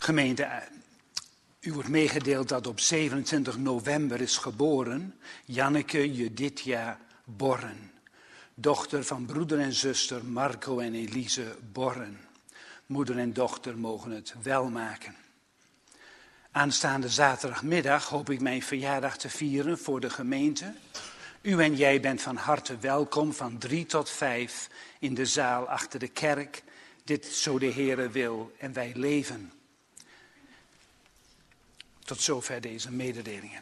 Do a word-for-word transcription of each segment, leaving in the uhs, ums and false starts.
Gemeente, u wordt meegedeeld dat op zevenentwintig november is geboren Janneke Judithia Borren, dochter van broeder en zuster Marco en Elise Borren. Moeder en dochter mogen het wel maken. Aanstaande zaterdagmiddag hoop ik mijn verjaardag te vieren voor de gemeente. U en jij bent van harte welkom van drie tot vijf in de zaal achter de kerk. Dit zo de Heere wil en wij leven. Tot zover deze mededelingen.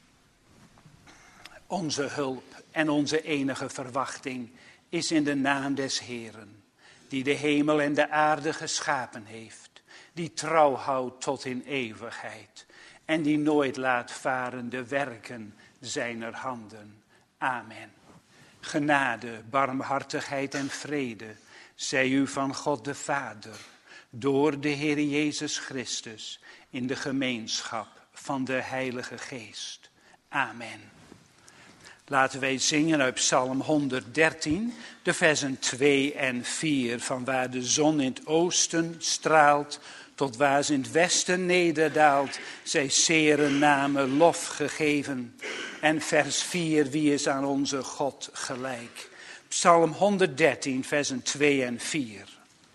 Onze hulp en onze enige verwachting is in de naam des Heeren, die de hemel en de aarde geschapen heeft, die trouw houdt tot in eeuwigheid en die nooit laat varen de werken zijner handen. Amen. Genade, barmhartigheid en vrede zij u van God de Vader, door de Heer Jezus Christus, in de gemeenschap van de Heilige Geest. Amen. Laten wij zingen uit Psalm honderddertien, de versen twee en vier. Van waar de zon in het oosten straalt, tot waar ze in het westen nederdaalt, zij zere namen lof gegeven. En vers vier, wie is aan onze God gelijk? Psalm honderddertien, versen twee en vier.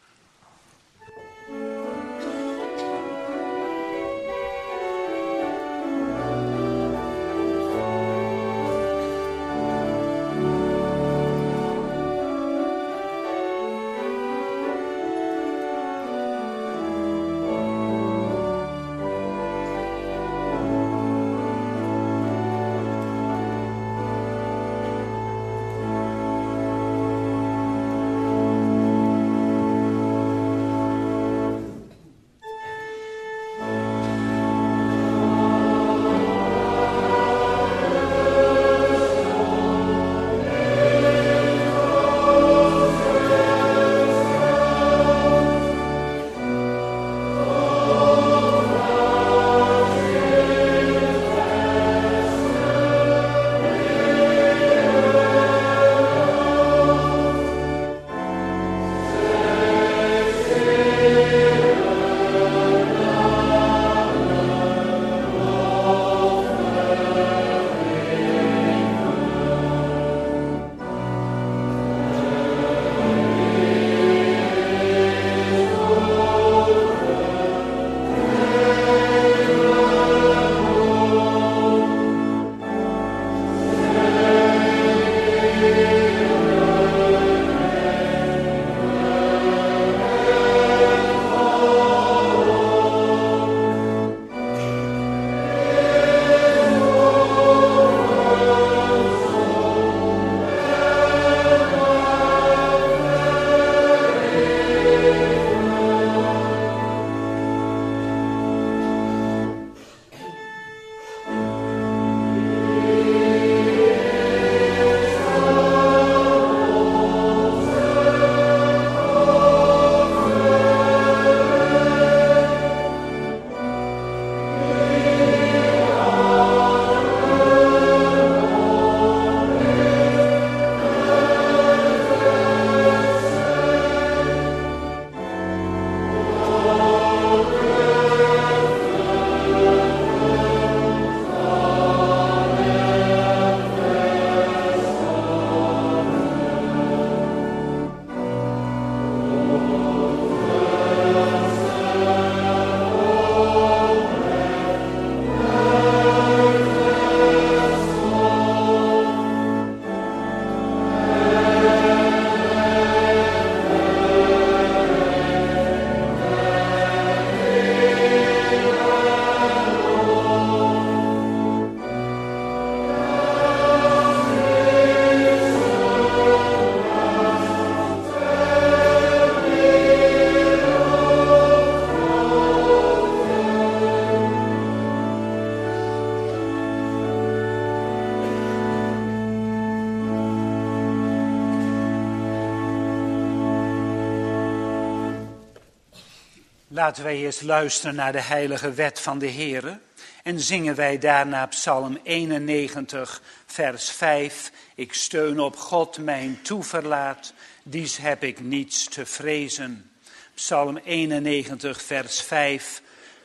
Laten wij eerst luisteren naar de heilige wet van de Heere. En zingen wij daarna Psalm eenennegentig, vers vijf. Ik steun op God mijn toeverlaat, dies heb ik niets te vrezen. Psalm eenennegentig, vers vijf.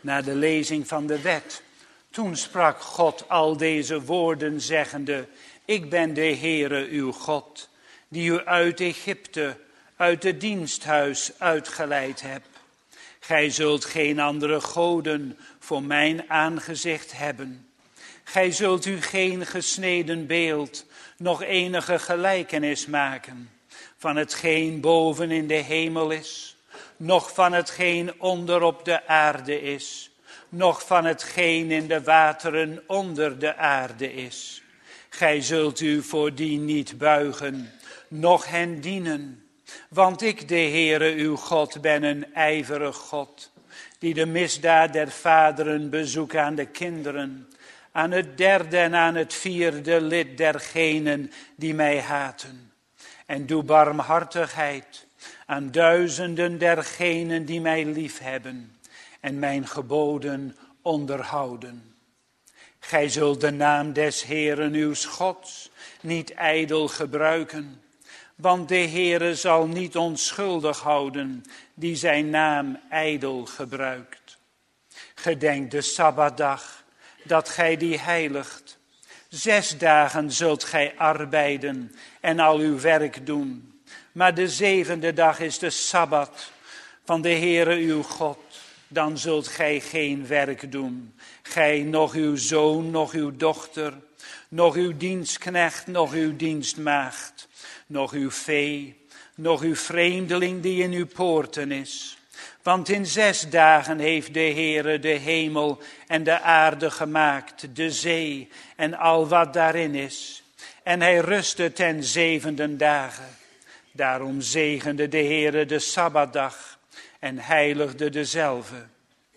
Na de lezing van de wet, toen sprak God al deze woorden zeggende: ik ben de Heere uw God, die u uit Egypte, uit het diensthuis uitgeleid heb. Gij zult geen andere goden voor mijn aangezicht hebben. Gij zult u geen gesneden beeld, nog enige gelijkenis maken van hetgeen boven in de hemel is, noch van hetgeen onder op de aarde is, noch van hetgeen in de wateren onder de aarde is. Gij zult u voor die niet buigen, noch hen dienen. Want ik, de Heere uw God, ben een ijverig God, die de misdaad der vaderen bezoekt aan de kinderen, aan het derde en aan het vierde lid dergenen die mij haten. En doe barmhartigheid aan duizenden dergenen die mij liefhebben en mijn geboden onderhouden. Gij zult de naam des Heeren uw Gods niet ijdel gebruiken, want de Heere zal niet onschuldig houden die zijn naam ijdel gebruikt. Gedenk de Sabbatdag, dat gij die heiligt. Zes dagen zult gij arbeiden en al uw werk doen. Maar de zevende dag is de Sabbat van de Heere uw God. Dan zult gij geen werk doen. Gij, noch uw zoon, noch uw dochter, noch uw dienstknecht, noch uw dienstmaagd, noch uw vee, noch uw vreemdeling die in uw poorten is. Want in zes dagen heeft de Heere de hemel en de aarde gemaakt, de zee en al wat daarin is. En hij rustte ten zevende dagen. Daarom zegende de Heere de Sabbatdag en heiligde dezelve.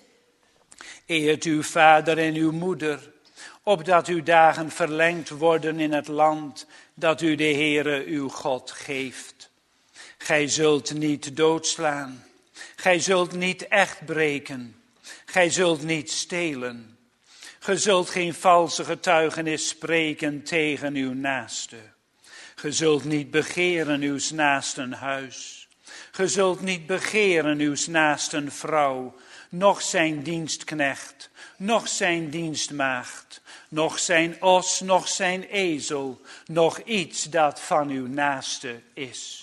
Eert uw vader en uw moeder, opdat uw dagen verlengd worden in het land dat u de Heere uw God geeft. Gij zult niet doodslaan. Gij zult niet echt breken. Gij zult niet stelen. Ge zult geen valse getuigenis spreken tegen uw naaste. Ge zult niet begeren uw naasten huis. Ge zult niet begeren uw naasten vrouw, noch zijn dienstknecht, noch zijn dienstmaagd, noch zijn os, noch zijn ezel, noch iets dat van uw naaste is.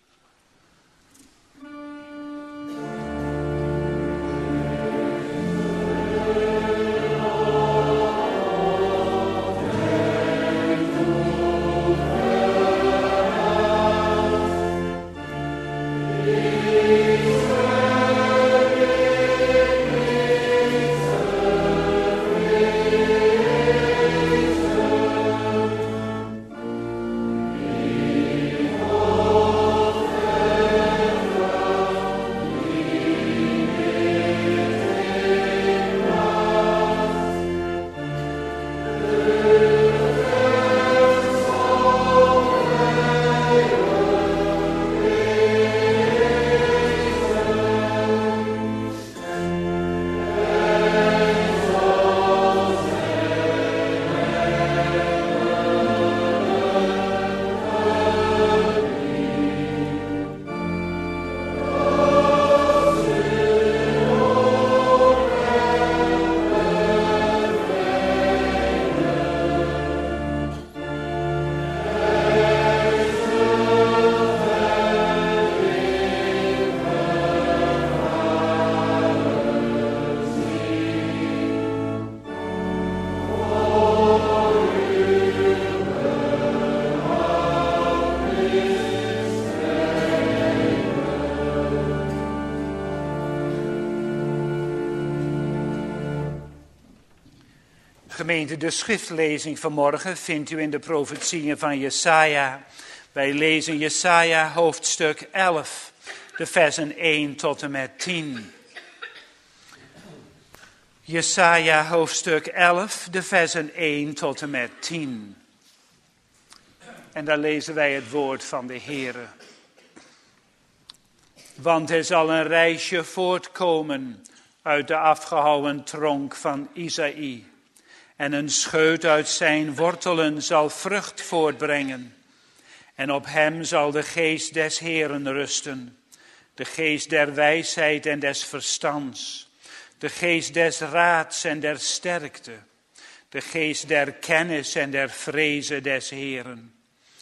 Gemeente, de schriftlezing vanmorgen vindt u in de profetieën van Jesaja. Wij lezen Jesaja hoofdstuk elf, de versen één tot en met tien. Jesaja hoofdstuk elf, de versen één tot en met tien. En daar lezen wij het woord van de Heere. Want er zal een rijsje voortkomen uit de afgehouwen tronk van Isaïe. En een scheut uit zijn wortelen zal vrucht voortbrengen. En op hem zal de geest des Heeren rusten. De geest der wijsheid en des verstands. De geest des raads en der sterkte. De geest der kennis en der vreze des Heeren.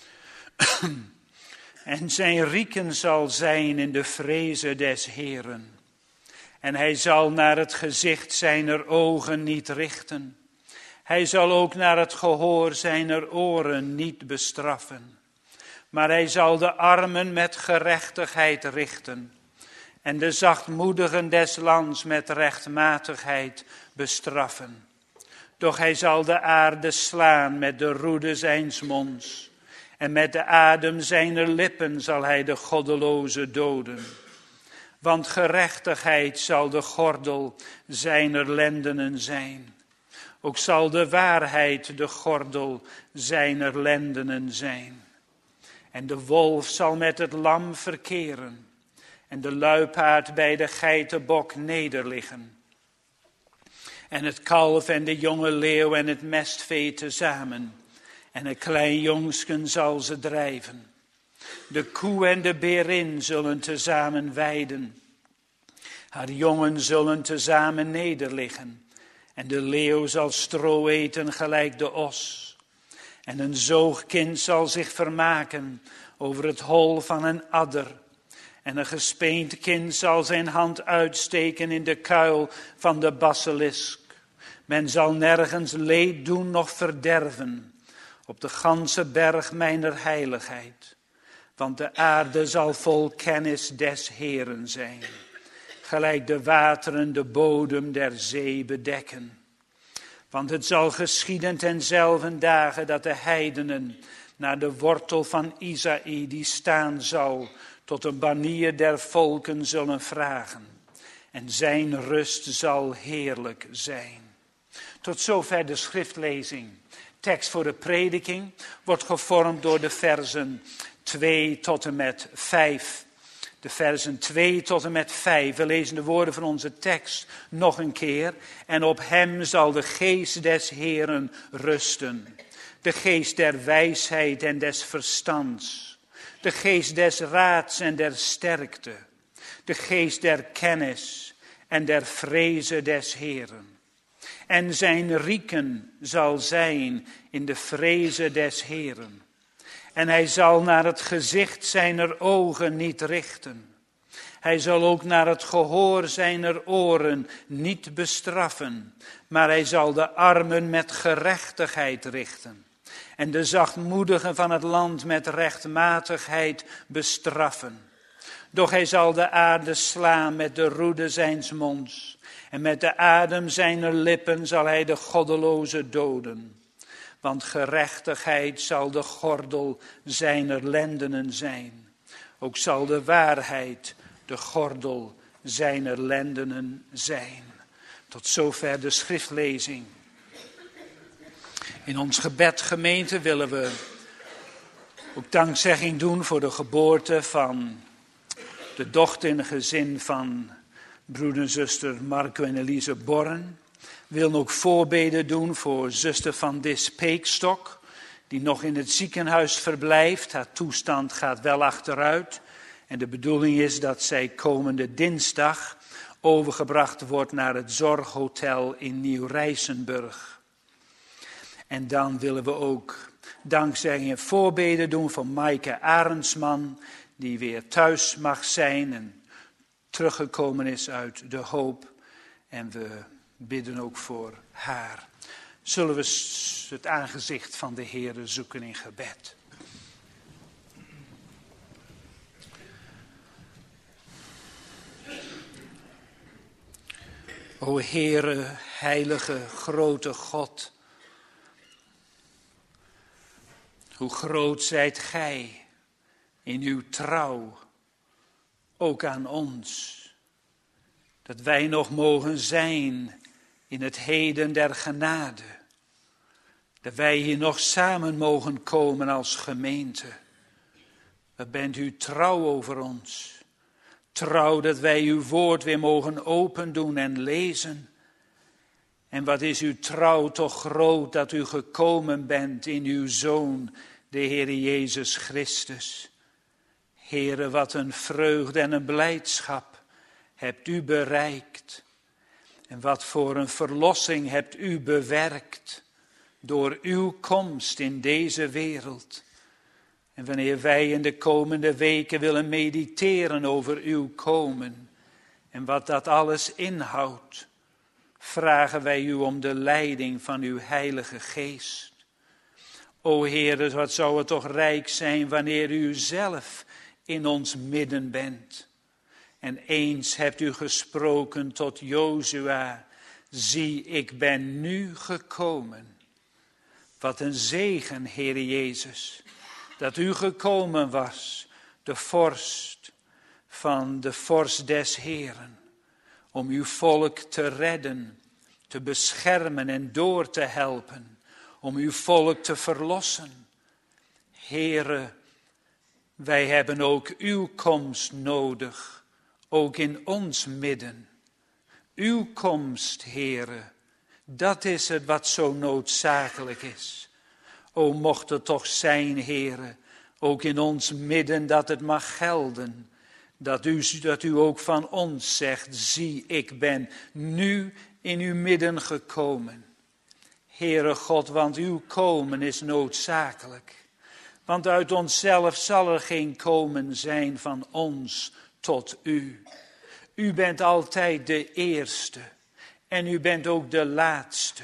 En zijn rieken zal zijn in de vreze des Heeren. En hij zal naar het gezicht zijner ogen niet richten. Hij zal ook naar het gehoor zijner oren niet bestraffen. Maar hij zal de armen met gerechtigheid richten. En de zachtmoedigen des lands met rechtmatigheid bestraffen. Doch hij zal de aarde slaan met de roede zijns monds. En met de adem zijner lippen zal hij de goddeloze doden. Want gerechtigheid zal de gordel zijner lendenen zijn. Ook zal de waarheid de gordel zijner lendenen zijn. En de wolf zal met het lam verkeren. En de luipaard bij de geitenbok nederliggen. En het kalf en de jonge leeuw en het mestvee tezamen. En een klein jongsken zal ze drijven. De koe en de berin zullen tezamen weiden. Haar jongen zullen tezamen nederliggen. En de leeuw zal stro eten gelijk de os. En een zoogkind zal zich vermaken over het hol van een adder. En een gespeend kind zal zijn hand uitsteken in de kuil van de basilisk. Men zal nergens leed doen noch verderven. Op de ganse berg mijner heiligheid. Want de aarde zal vol kennis des Heeren zijn. Gelijk de wateren de bodem der zee bedekken. Want het zal geschieden tenzelfde dagen dat de heidenen naar de wortel van Isaïe die staan zal, tot een banier der volken zullen vragen. En zijn rust zal heerlijk zijn. Tot zover de schriftlezing. Tekst voor de prediking wordt gevormd door de versen twee tot en met vijf. De versen twee tot en met vijf. We lezen de woorden van onze tekst nog een keer. En op hem zal de geest des Heeren rusten. De geest der wijsheid en des verstands. De geest des raads en der sterkte. De geest der kennis en der vreze des Heeren. En zijn rieken zal zijn in de vreze des Heeren. En hij zal naar het gezicht zijner ogen niet richten. Hij zal ook naar het gehoor zijner oren niet bestraffen. Maar hij zal de armen met gerechtigheid richten. En de zachtmoedigen van het land met rechtmatigheid bestraffen. Doch hij zal de aarde slaan met de roede zijns monds. En met de adem zijner lippen zal hij de goddeloze doden. Want gerechtigheid zal de gordel zijner lendenen zijn. Ook zal de waarheid de gordel zijner lendenen zijn. Tot zover de schriftlezing. In ons gebed, gemeente, willen we ook dankzegging doen voor de geboorte van de dochter in het gezin van broeder en zuster Marco en Elise Borren. We willen ook voorbeden doen voor zuster Van Dis Peekstok, die nog in het ziekenhuis verblijft. Haar toestand gaat wel achteruit. En de bedoeling is dat zij komende dinsdag overgebracht wordt naar het zorghotel in Nieuw-Rijsenburg. En dan willen we ook dankzegging en voorbeden doen voor Maaike Arendsman, die weer thuis mag zijn en teruggekomen is uit de hoop. En we bidden ook voor haar. Zullen we het aangezicht van de Heere zoeken in gebed. O Heere, heilige, grote God. Hoe groot zijt gij in uw trouw, ook aan ons. Dat wij nog mogen zijn in het heden der genade. Dat wij hier nog samen mogen komen als gemeente. Wat bent u trouw over ons. Trouw dat wij uw woord weer mogen open doen en lezen. En wat is uw trouw toch groot dat u gekomen bent in uw Zoon, de Heer Jezus Christus. Heere, wat een vreugde en een blijdschap hebt u bereikt. En wat voor een verlossing hebt u bewerkt door uw komst in deze wereld. En wanneer wij in de komende weken willen mediteren over uw komen en wat dat alles inhoudt, vragen wij u om de leiding van uw Heilige Geest. O Heere, wat zou het toch rijk zijn wanneer u zelf in ons midden bent. En eens hebt u gesproken tot Jozua, zie, ik ben nu gekomen. Wat een zegen, Heere Jezus, dat u gekomen was, de vorst van de vorst des Heeren, om uw volk te redden, te beschermen en door te helpen, om uw volk te verlossen. Heere, wij hebben ook uw komst nodig, ook in ons midden. Uw komst, Heere, dat is het wat zo noodzakelijk is. O, mocht het toch zijn, Heere, ook in ons midden dat het mag gelden. Dat u, dat u ook van ons zegt, zie, ik ben nu in uw midden gekomen. Heere God, want uw komen is noodzakelijk. Want uit onszelf zal er geen komen zijn van ons tot u. U bent altijd de eerste en u bent ook de laatste.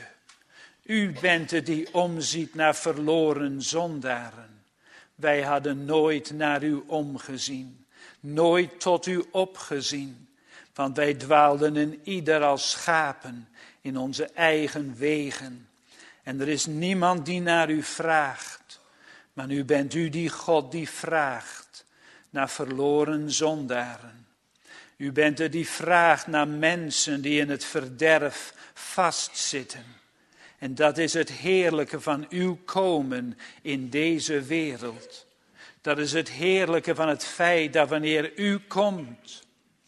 U bent het die omziet naar verloren zondaren. Wij hadden nooit naar u omgezien, nooit tot u opgezien. Want wij dwaalden in ieder als schapen in onze eigen wegen. En er is niemand die naar u vraagt. Maar nu bent u die God die vraagt naar verloren zondaren. U bent er die vraagt naar mensen die in het verderf vastzitten. En dat is het heerlijke van uw komen in deze wereld. Dat is het heerlijke van het feit dat wanneer u komt,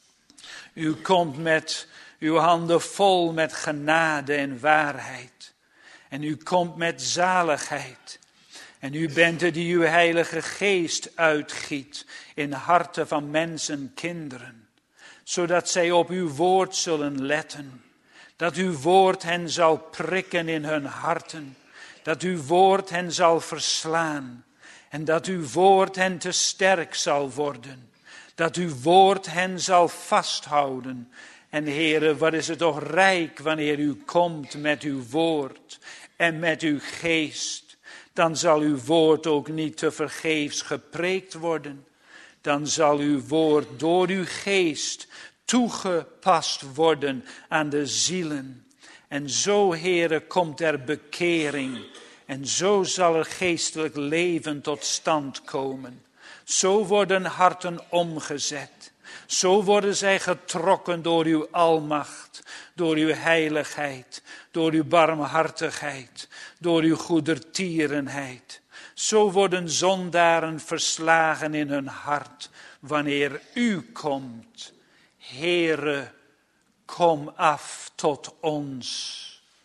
u komt met uw handen vol met genade en waarheid. En u komt met zaligheid. En u bent er die uw Heilige Geest uitgiet in harten van mensen, kinderen. Zodat zij op uw woord zullen letten. Dat uw woord hen zal prikken in hun harten. Dat uw woord hen zal verslaan. En dat uw woord hen te sterk zal worden. Dat uw woord hen zal vasthouden. En Heere, wat is het toch rijk wanneer u komt met uw woord en met uw geest. Dan zal uw woord ook niet tevergeefs gepreekt worden. Dan zal uw woord door uw geest toegepast worden aan de zielen. En zo, Heere, komt er bekering. En zo zal er geestelijk leven tot stand komen. Zo worden harten omgezet. Zo worden zij getrokken door uw almacht, door uw heiligheid, door uw barmhartigheid, door uw goedertierenheid. Zo worden zondaren verslagen in hun hart wanneer u komt. Heere, kom af tot ons,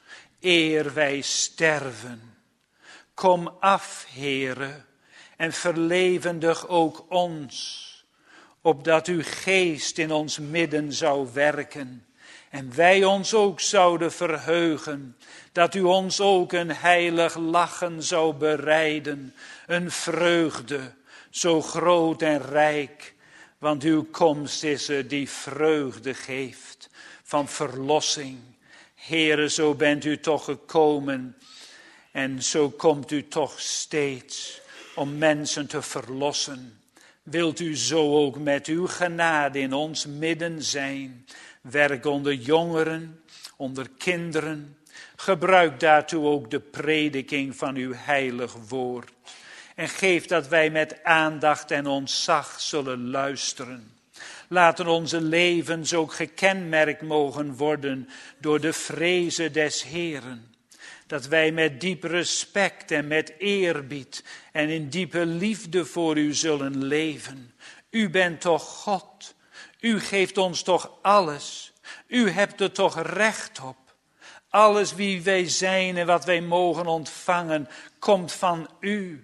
eer wij sterven. Kom af, Heere, en verlevendig ook ons, opdat uw geest in ons midden zou werken. En wij ons ook zouden verheugen, dat u ons ook een heilig lachen zou bereiden, een vreugde zo groot en rijk. Want uw komst is er die vreugde geeft van verlossing. Heere, zo bent u toch gekomen en zo komt u toch steeds om mensen te verlossen. Wilt u zo ook met uw genade in ons midden zijn? Werk onder jongeren, onder kinderen. Gebruik daartoe ook de prediking van uw heilig woord. En geef dat wij met aandacht en ontzag zullen luisteren. Laten onze levens ook gekenmerkt mogen worden door de vreze des Heeren. Dat wij met diep respect en met eerbied en in diepe liefde voor u zullen leven. U bent toch God. U geeft ons toch alles. U hebt er toch recht op. Alles wie wij zijn en wat wij mogen ontvangen, komt van u.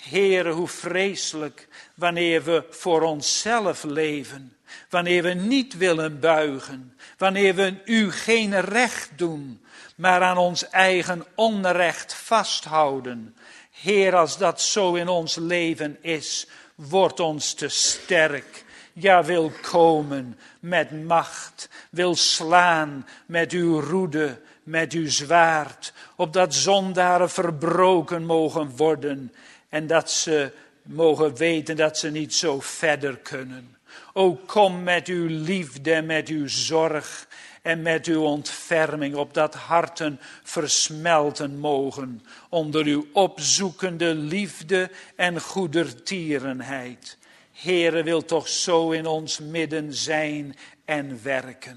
Heere, hoe vreselijk wanneer we voor onszelf leven. Wanneer we niet willen buigen. Wanneer we u geen recht doen, maar aan ons eigen onrecht vasthouden. Heer, als dat zo in ons leven is, wordt ons te sterk. Ja, wil komen met macht, wil slaan met uw roede, met uw zwaard, opdat zondaren verbroken mogen worden en dat ze mogen weten dat ze niet zo verder kunnen. O, kom met uw liefde en met uw zorg en met uw ontferming, opdat harten versmelten mogen onder uw opzoekende liefde en goedertierenheid. Heere, wil toch zo in ons midden zijn en werken.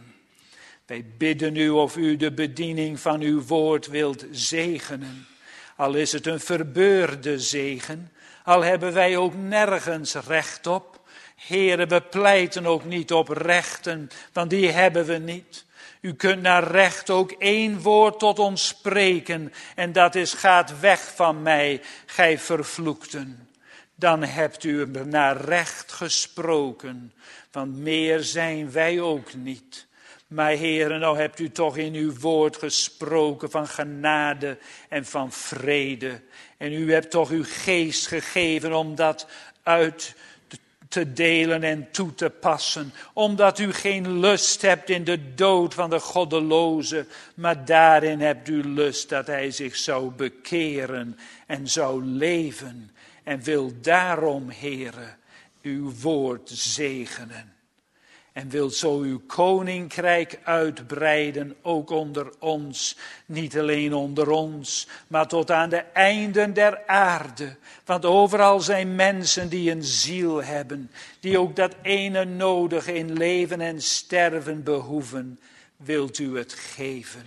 Wij bidden u of u de bediening van uw woord wilt zegenen. Al is het een verbeurde zegen, al hebben wij ook nergens recht op. Heere, we pleiten ook niet op rechten, want die hebben we niet. U kunt naar recht ook één woord tot ons spreken en dat is: gaat weg van mij, gij vervloekten. Dan hebt u naar recht gesproken, want meer zijn wij ook niet. Maar Heere, nou hebt u toch in uw woord gesproken van genade en van vrede. En u hebt toch uw geest gegeven om dat uit te delen en toe te passen. Omdat u geen lust hebt in de dood van de goddeloze, maar daarin hebt u lust dat hij zich zou bekeren en zou leven. En wil daarom, Heere, uw woord zegenen. En wil zo uw koninkrijk uitbreiden, ook onder ons. Niet alleen onder ons, maar tot aan de einden der aarde. Want overal zijn mensen die een ziel hebben. Die ook dat ene nodige in leven en sterven behoeven. Wilt u het geven.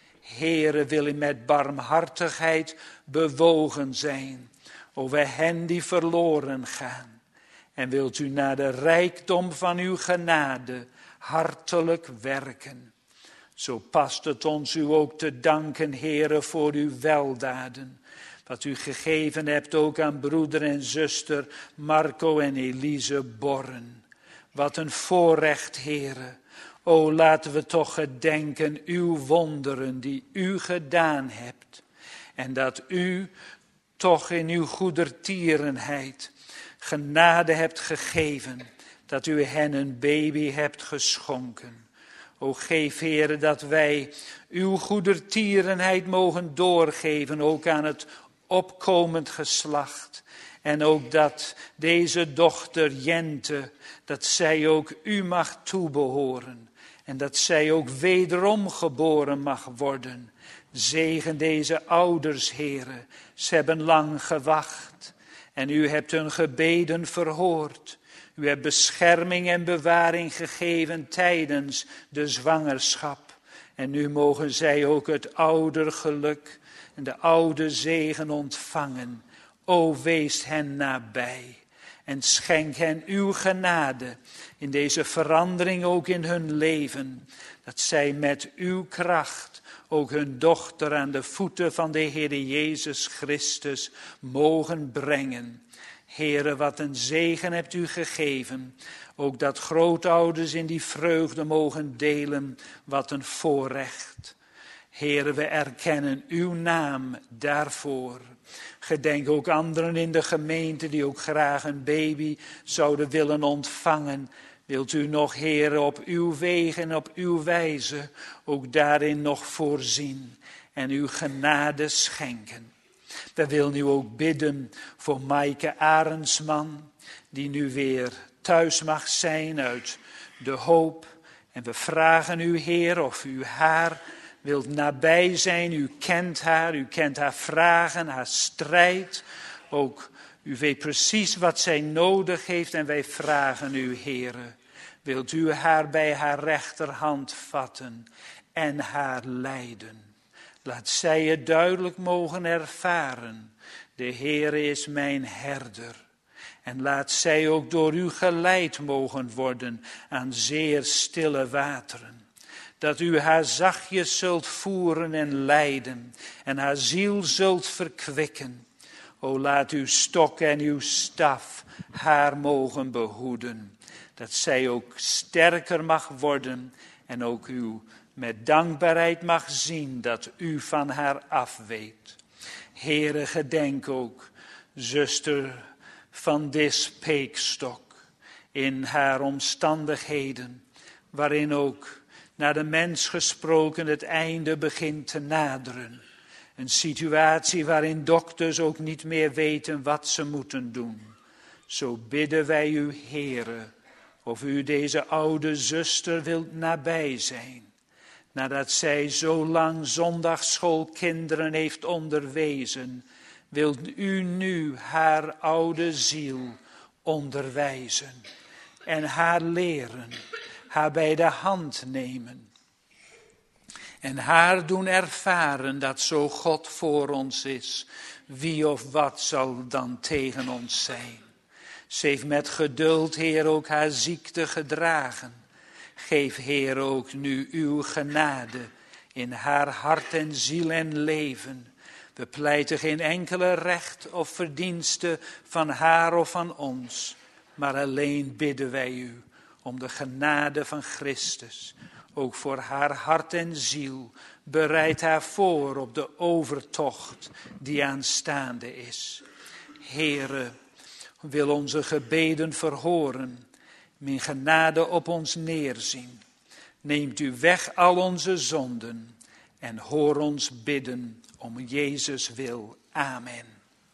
Heere, wil u met barmhartigheid bewogen zijn over hen die verloren gaan. En wilt u naar de rijkdom van uw genade hartelijk werken. Zo past het ons u ook te danken, Heere, voor uw weldaden. Wat u gegeven hebt ook aan broeder en zuster Marco en Elise Borren. Wat een voorrecht, Heere. O, laten we toch gedenken uw wonderen die u gedaan hebt. En dat u toch in uw goedertierenheid genade hebt gegeven, dat u hen een baby hebt geschonken. O, geef, Heere, dat wij uw goedertierenheid mogen doorgeven, ook aan het opkomend geslacht. En ook dat deze dochter Jente, dat zij ook u mag toebehoren. En dat zij ook wederom geboren mag worden. Zegen deze ouders, Heere. Ze hebben lang gewacht. En u hebt hun gebeden verhoord. U hebt bescherming en bewaring gegeven tijdens de zwangerschap. En nu mogen zij ook het oudergeluk en de oude zegen ontvangen. O, wees hen nabij. En schenk hen uw genade in deze verandering ook in hun leven. Dat zij met uw kracht ook hun dochter aan de voeten van de Heere Jezus Christus mogen brengen. Heere, wat een zegen hebt u gegeven. Ook dat grootouders in die vreugde mogen delen, wat een voorrecht. Heere, we erkennen uw naam daarvoor. Gedenk ook anderen in de gemeente die ook graag een baby zouden willen ontvangen. Wilt u nog, Heere, op uw wegen en op uw wijze ook daarin nog voorzien en uw genade schenken. We willen u ook bidden voor Maaike Arendsman, die nu weer thuis mag zijn uit de hoop. En we vragen u, Heer, of u haar wilt nabij zijn. U kent haar, u kent haar vragen, haar strijd. Ook u weet precies wat zij nodig heeft en wij vragen u, Heere. Wilt u haar bij haar rechterhand vatten en haar leiden. Laat zij het duidelijk mogen ervaren. De Heere is mijn herder. En laat zij ook door u geleid mogen worden aan zeer stille wateren. Dat u haar zachtjes zult voeren en leiden en haar ziel zult verkwikken. O laat uw stok en uw staf haar mogen behoeden, dat zij ook sterker mag worden en ook u met dankbaarheid mag zien dat u van haar afweet. Heere, gedenk ook zuster van Dis Peekstok in haar omstandigheden, waarin ook naar de mens gesproken het einde begint te naderen. Een situatie waarin dokters ook niet meer weten wat ze moeten doen. Zo bidden wij u, Heere, of u deze oude zuster wilt nabij zijn. Nadat zij zo lang zondagsschoolkinderen heeft onderwezen, wilt u nu haar oude ziel onderwijzen en haar leren, haar bij de hand nemen. En haar doen ervaren dat zo God voor ons is, wie of wat zal dan tegen ons zijn. Ze heeft met geduld, Heer, ook haar ziekte gedragen. Geef, Heer, ook nu uw genade in haar hart en ziel en leven. We pleiten geen enkele recht of verdienste van haar of van ons, maar alleen bidden wij u om de genade van Christus. Ook voor haar hart en ziel, bereid haar voor op de overtocht die aanstaande is. Heere, wil onze gebeden verhoren, in genade op ons neerzien. Neemt u weg al onze zonden en hoor ons bidden om Jezus wil. Amen.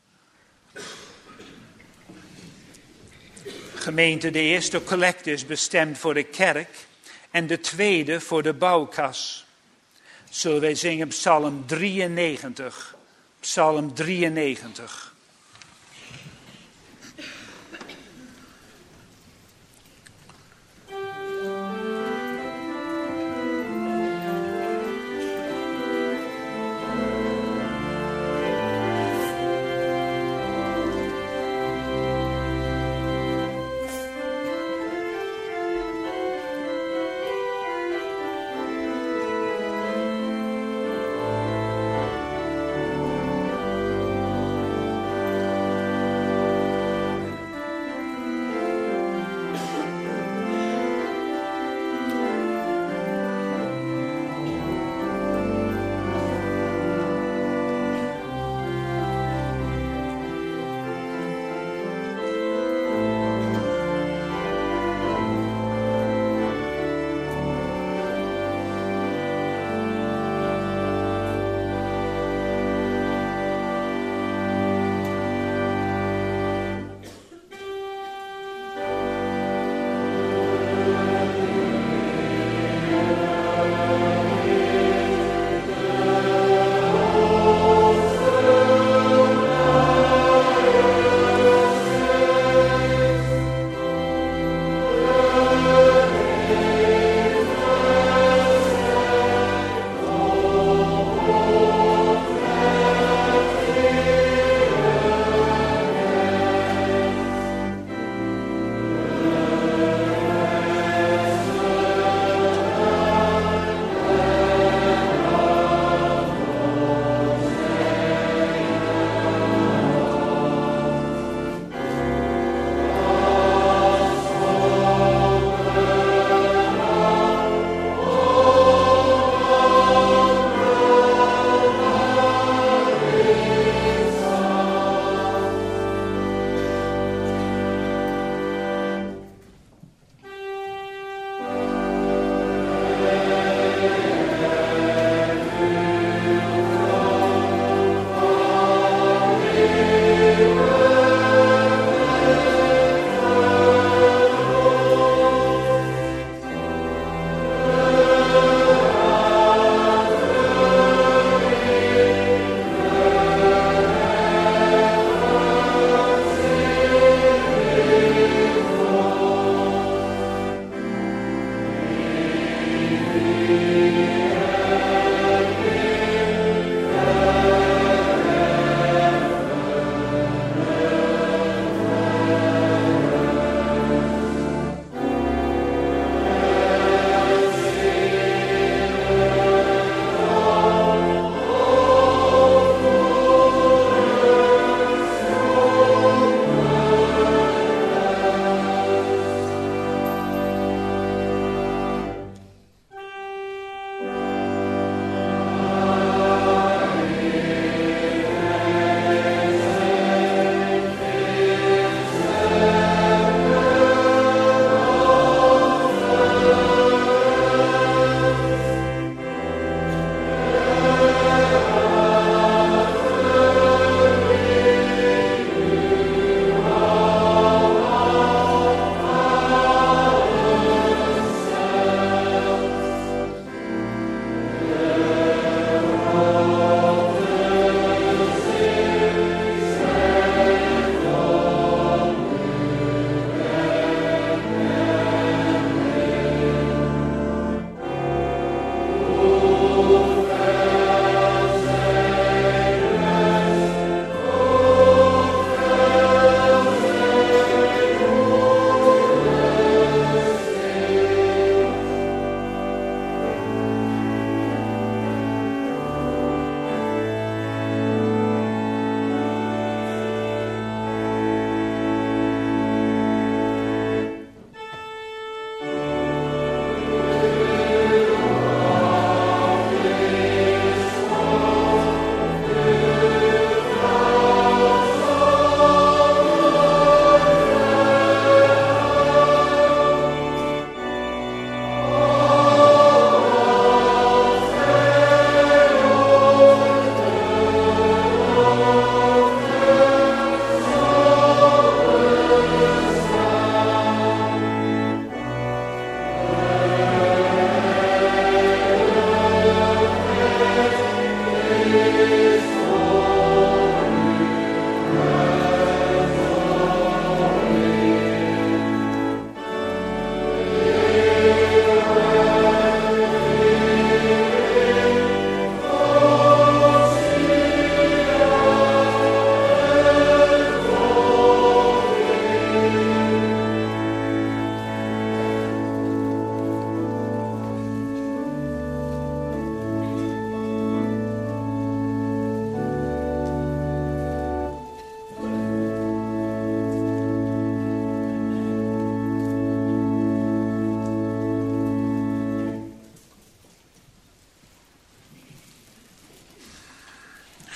Gemeente, de eerste collecte is bestemd voor de kerk en de tweede voor de bouwkas. Zullen wij zingen Psalm drieënnegentig. Psalm drieënnegentig.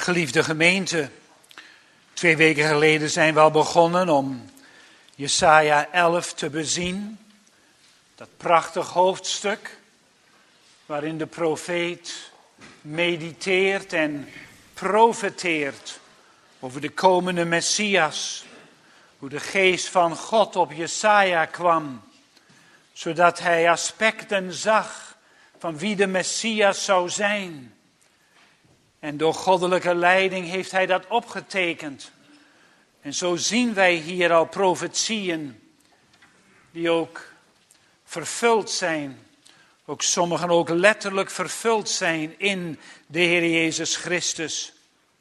Geliefde gemeente, twee weken geleden zijn we al begonnen om Jesaja elf te bezien. Dat prachtig hoofdstuk waarin de profeet mediteert en profeteert over de komende Messias. Hoe de geest van God op Jesaja kwam, zodat hij aspecten zag van wie de Messias zou zijn. En door goddelijke leiding heeft hij dat opgetekend. En zo zien wij hier al profetieën die ook vervuld zijn. Ook sommigen ook letterlijk vervuld zijn in de Heer Jezus Christus.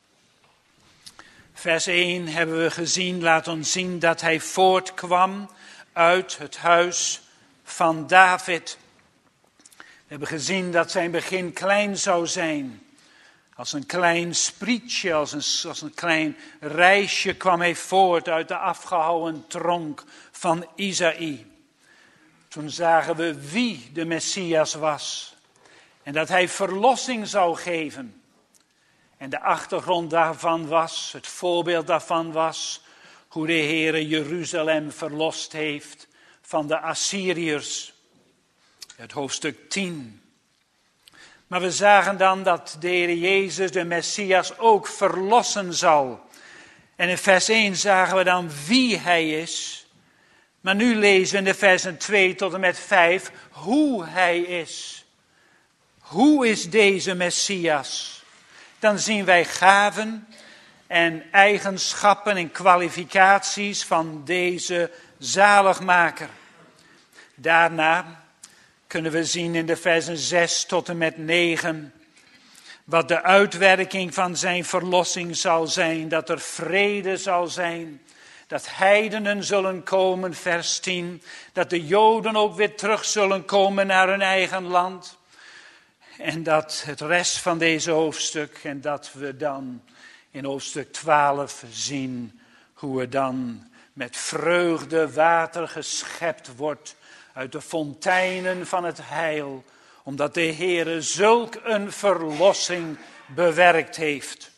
Vers één hebben we gezien, laat ons zien dat hij voortkwam uit het huis van David. We hebben gezien dat zijn begin klein zou zijn. Als een klein sprietje, als een, als een klein reisje kwam hij voort uit de afgehouwen tronk van Isaïe. Toen zagen we wie de Messias was en dat hij verlossing zou geven. En de achtergrond daarvan was, het voorbeeld daarvan was, hoe de Heere Jeruzalem verlost heeft van de Assyriërs. Het hoofdstuk tien. Maar we zagen dan dat de Heer Jezus, de Messias, ook verlossen zal. En in vers één zagen we dan wie hij is. Maar nu lezen we in de versen twee tot en met vijf hoe hij is. Hoe is deze Messias? Dan zien wij gaven en eigenschappen en kwalificaties van deze zaligmaker. Daarna kunnen we zien in de versen zes tot en met negen wat de uitwerking van zijn verlossing zal zijn. Dat er vrede zal zijn. Dat heidenen zullen komen, vers tien. Dat de Joden ook weer terug zullen komen naar hun eigen land. En dat het rest van deze hoofdstuk, en dat we dan in hoofdstuk twaalf zien hoe er dan met vreugde water geschept wordt uit de fonteinen van het heil, omdat de Heere zulk een verlossing bewerkt heeft.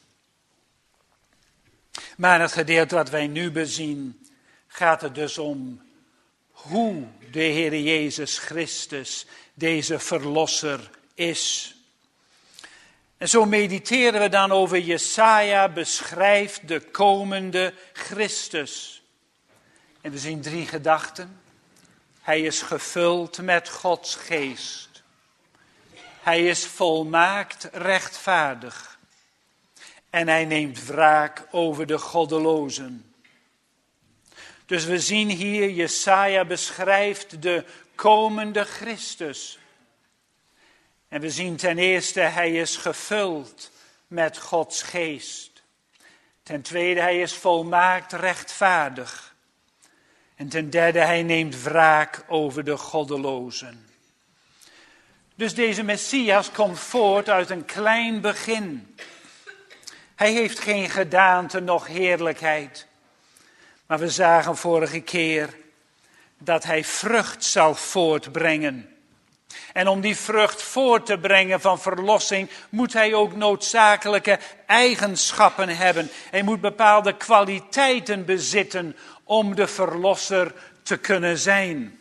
Maar het gedeelte wat wij nu bezien, gaat het dus om hoe de Heere Jezus Christus, deze verlosser, is. En zo mediteren we dan over Jesaja beschrijft de komende Christus. En we zien drie gedachten. Hij is gevuld met Gods geest. Hij is volmaakt rechtvaardig. En hij neemt wraak over de goddelozen. Dus we zien hier, Jesaja beschrijft de komende Christus. En we zien ten eerste, hij is gevuld met Gods geest. Ten tweede, hij is volmaakt rechtvaardig. En ten derde, hij neemt wraak over de goddelozen. Dus deze Messias komt voort uit een klein begin. Hij heeft geen gedaante, noch heerlijkheid. Maar we zagen vorige keer dat hij vrucht zal voortbrengen. En om die vrucht voort te brengen van verlossing, moet hij ook noodzakelijke eigenschappen hebben. Hij moet bepaalde kwaliteiten bezitten om de verlosser te kunnen zijn.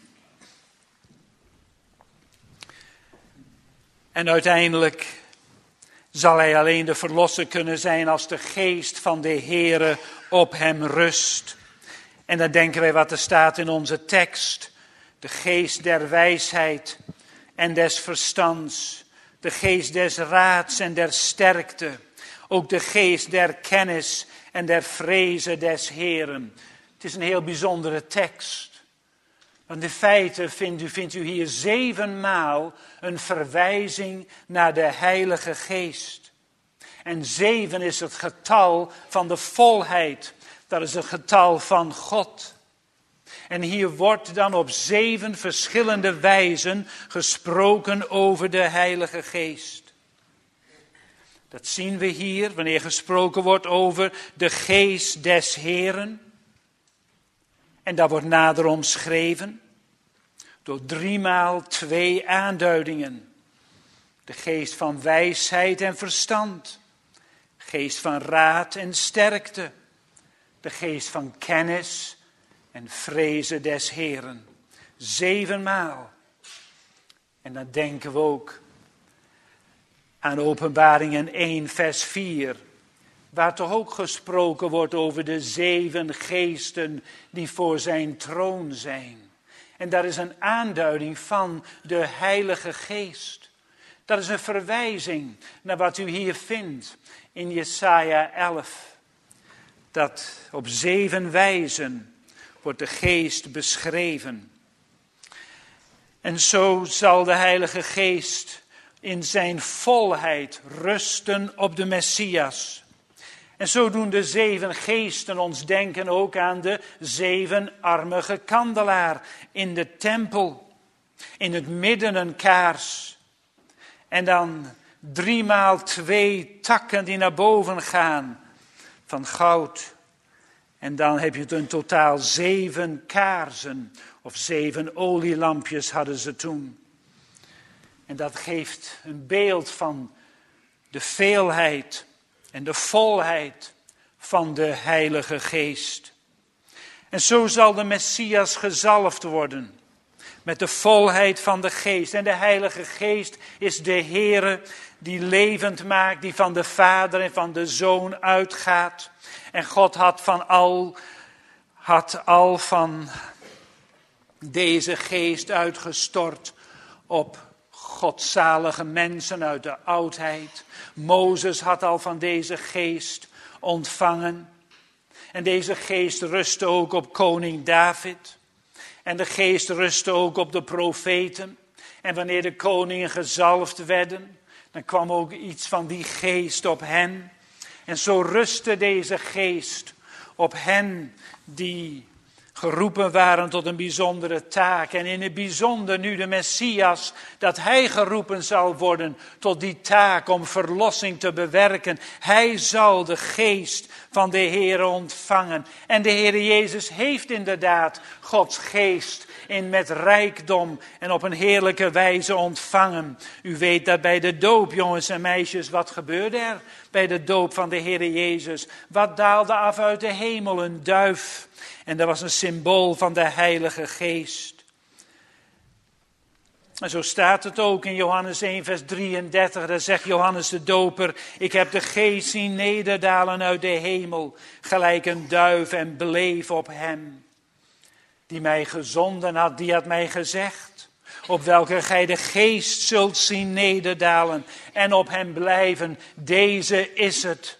En uiteindelijk zal hij alleen de verlosser kunnen zijn als de geest van de Heere op hem rust. En dan denken wij wat er staat in onze tekst. De geest der wijsheid en des verstands. De geest des raads en der sterkte. Ook de geest der kennis en der vreze des Heeren. Het is een heel bijzondere tekst. Want in feite vindt u, vindt u hier zevenmaal een verwijzing naar de Heilige Geest. En zeven is het getal van de volheid. Dat is het getal van God. En hier wordt dan op zeven verschillende wijzen gesproken over de Heilige Geest. Dat zien we hier wanneer gesproken wordt over de Geest des Heeren. En dat wordt nader omschreven door driemaal twee aanduidingen. De geest van wijsheid en verstand. Geest van raad en sterkte. De geest van kennis en vrezen des Heeren. Zevenmaal. En dan denken we ook aan Openbaringen één vers vier. Waar toch ook gesproken wordt over de zeven geesten die voor zijn troon zijn. En dat is een aanduiding van de Heilige Geest. Dat is een verwijzing naar wat u hier vindt in Jesaja elf. Dat op zeven wijzen wordt de Geest beschreven. En zo zal de Heilige Geest in zijn volheid rusten op de Messias. En zo doen de zeven geesten ons denken ook aan de zevenarmige kandelaar in de tempel. In het midden een kaars. En dan driemaal twee takken die naar boven gaan van goud. En dan heb je het in totaal zeven kaarsen of zeven olielampjes hadden ze toen. En dat geeft een beeld van de veelheid en de volheid van de Heilige Geest. En zo zal de Messias gezalfd worden met de volheid van de Geest. En de Heilige Geest is de Heere die levend maakt, die van de Vader en van de Zoon uitgaat. En God had van al, had al van deze Geest uitgestort op godzalige mensen uit de oudheid. Mozes had al van deze Geest ontvangen. En deze Geest rustte ook op koning David. En de Geest rustte ook op de profeten. En wanneer de koningen gezalfd werden, dan kwam ook iets van die Geest op hen. En zo rustte deze Geest op hen die geroepen waren tot een bijzondere taak. En in het bijzonder nu de Messias, dat hij geroepen zal worden tot die taak om verlossing te bewerken. Hij zal de Geest van de Heere ontvangen. En de Heere Jezus heeft inderdaad Gods Geest in met rijkdom en op een heerlijke wijze ontvangen. U weet dat bij de doop, jongens en meisjes, wat gebeurde er bij de doop van de Heere Jezus? Wat daalde af uit de hemel? Een duif. En dat was een symbool van de Heilige Geest. En zo staat het ook in Johannes één vers drieëndertig. Daar zegt Johannes de Doper: ik heb de Geest zien nederdalen uit de hemel, gelijk een duif, en bleef op hem die mij gezonden had. Die had mij gezegd: op welke gij de Geest zult zien nederdalen en op hem blijven, deze is het.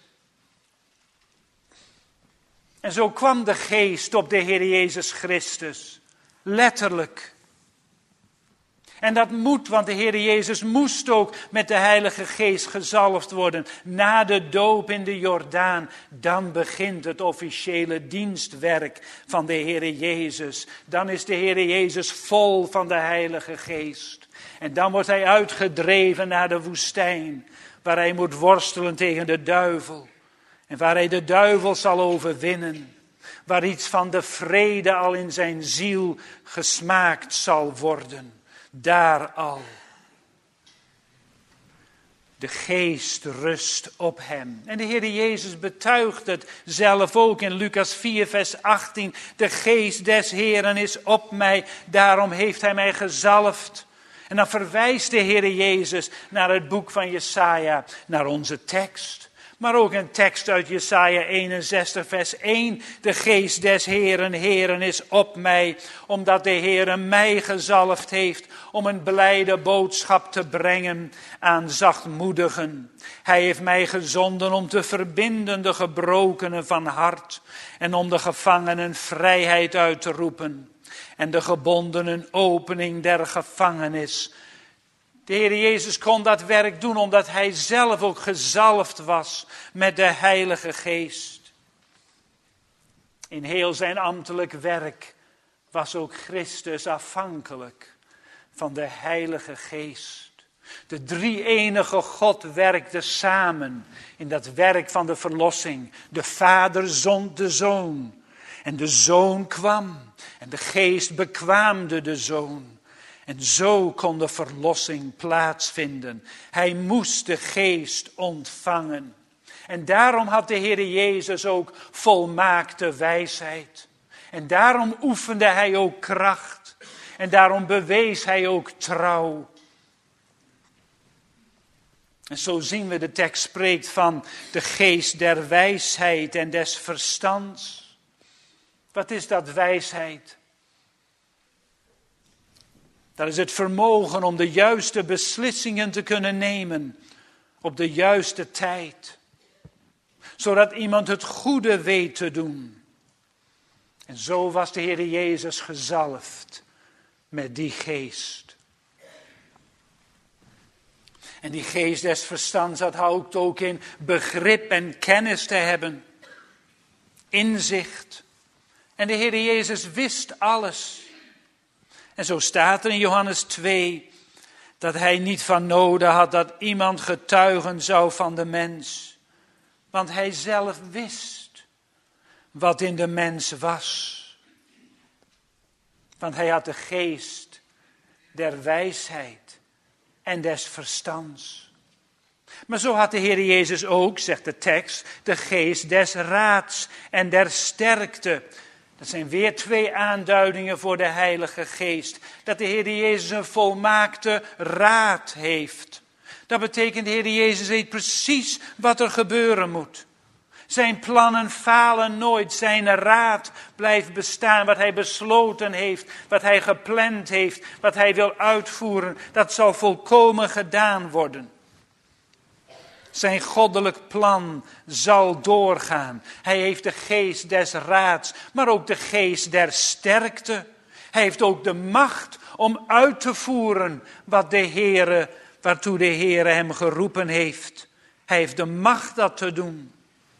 En zo kwam de Geest op de Heer Jezus Christus. Letterlijk. En dat moet, want de Heer Jezus moest ook met de Heilige Geest gezalfd worden. Na de doop in de Jordaan, dan begint het officiële dienstwerk van de Heer Jezus. Dan is de Heer Jezus vol van de Heilige Geest. En dan wordt hij uitgedreven naar de woestijn, waar hij moet worstelen tegen de duivel. En waar hij de duivel zal overwinnen. Waar iets van de vrede al in zijn ziel gesmaakt zal worden. Daar al. De Geest rust op hem. En de Heer Jezus betuigt het zelf ook in Lucas vier vers achttien. De Geest des Heeren is op mij, daarom heeft hij mij gezalfd. En dan verwijst de Heer Jezus naar het boek van Jesaja, naar onze tekst. Maar ook een tekst uit Jesaja eenenzestig vers één. De Geest des Heeren, Heeren is op mij, omdat de Heere mij gezalfd heeft om een blijde boodschap te brengen aan zachtmoedigen. Hij heeft mij gezonden om te verbinden de gebrokenen van hart en om de gevangenen vrijheid uit te roepen en de gebondenen opening der gevangenis. De Heer Jezus kon dat werk doen omdat hij zelf ook gezalfd was met de Heilige Geest. In heel zijn ambtelijk werk was ook Christus afhankelijk van de Heilige Geest. De drie-enige God werkte samen in dat werk van de verlossing. De Vader zond de Zoon en de Zoon kwam en de Geest bekwaamde de Zoon. En zo kon de verlossing plaatsvinden. Hij moest de Geest ontvangen. En daarom had de Heer Jezus ook volmaakte wijsheid. En daarom oefende hij ook kracht. En daarom bewees hij ook trouw. En zo zien we, de tekst spreekt van de geest der wijsheid en des verstands. Wat is dat wijsheid? Dat is het vermogen om de juiste beslissingen te kunnen nemen op de juiste tijd. Zodat iemand het goede weet te doen. En zo was de Heer Jezus gezalfd met die geest. En die geest des verstands, dat houdt ook in begrip en kennis te hebben. Inzicht. En de Heer Jezus wist alles. En zo staat er in Johannes twee dat hij niet van noden had dat iemand getuigen zou van de mens. Want hij zelf wist wat in de mens was. Want hij had de geest der wijsheid en des verstands. Maar zo had de Heer Jezus ook, zegt de tekst, de geest des raads en der sterkte. Dat zijn weer twee aanduidingen voor de Heilige Geest. Dat de Heer Jezus een volmaakte raad heeft. Dat betekent, de Heer Jezus weet precies wat er gebeuren moet. Zijn plannen falen nooit. Zijn raad blijft bestaan. Wat hij besloten heeft, wat hij gepland heeft, wat hij wil uitvoeren, dat zal volkomen gedaan worden. Zijn goddelijk plan zal doorgaan. Hij heeft de geest des raads, maar ook de geest der sterkte. Hij heeft ook de macht om uit te voeren wat de Heere, waartoe de Heere hem geroepen heeft. Hij heeft de macht dat te doen.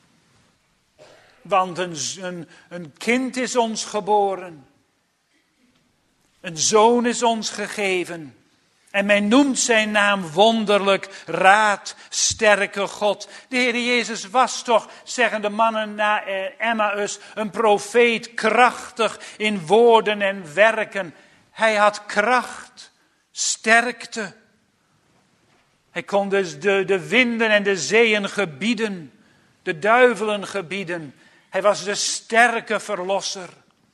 Want een, een, een kind is ons geboren. Een zoon is ons gegeven. En men noemt zijn naam wonderlijk, raad, sterke God. De Heer Jezus was toch, zeggen de mannen na Emmaus, een profeet, krachtig in woorden en werken. Hij had kracht, sterkte. Hij kon dus de, de winden en de zeeën gebieden, de duivelen gebieden. Hij was de sterke verlosser.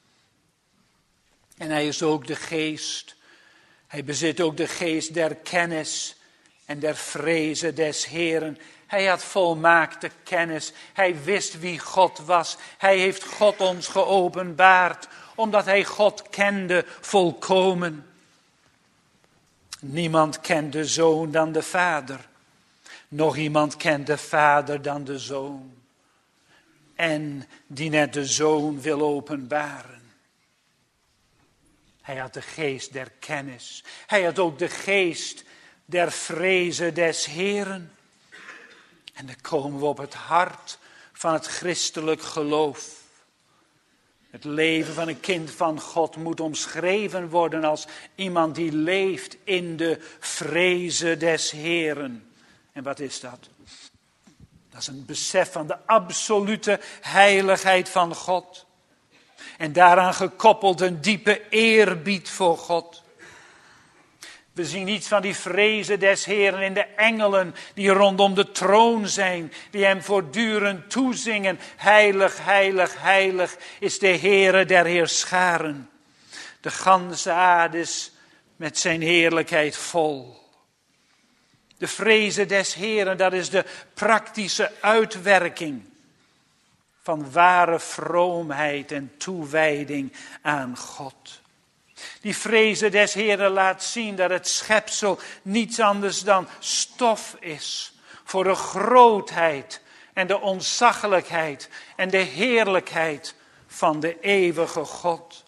En hij is ook de geest. Hij bezit ook de geest der kennis en der vreze des Heeren. Hij had volmaakte kennis. Hij wist wie God was. Hij heeft God ons geopenbaard, omdat hij God kende volkomen. Niemand kent de Zoon dan de Vader. Nog iemand kent de Vader dan de Zoon. En die net de Zoon wil openbaren. Hij had de geest der kennis. Hij had ook de geest der vreze des Heeren. En dan komen we op het hart van het christelijk geloof. Het leven van een kind van God moet omschreven worden als iemand die leeft in de vreze des Heeren. En wat is dat? Dat is een besef van de absolute heiligheid van God. En daaraan gekoppeld een diepe eerbied voor God. We zien iets van die vreze des Heeren in de engelen die rondom de troon zijn. Die hem voortdurend toezingen. Heilig, heilig, heilig is de Heere der heerscharen. De ganse aarde is met zijn heerlijkheid vol. De vreze des Heeren, dat is de praktische uitwerking van ware vroomheid en toewijding aan God. Die vreze des Heeren laat zien dat het schepsel niets anders dan stof is voor de grootheid en de ontzaglijkheid en de heerlijkheid van de eeuwige God.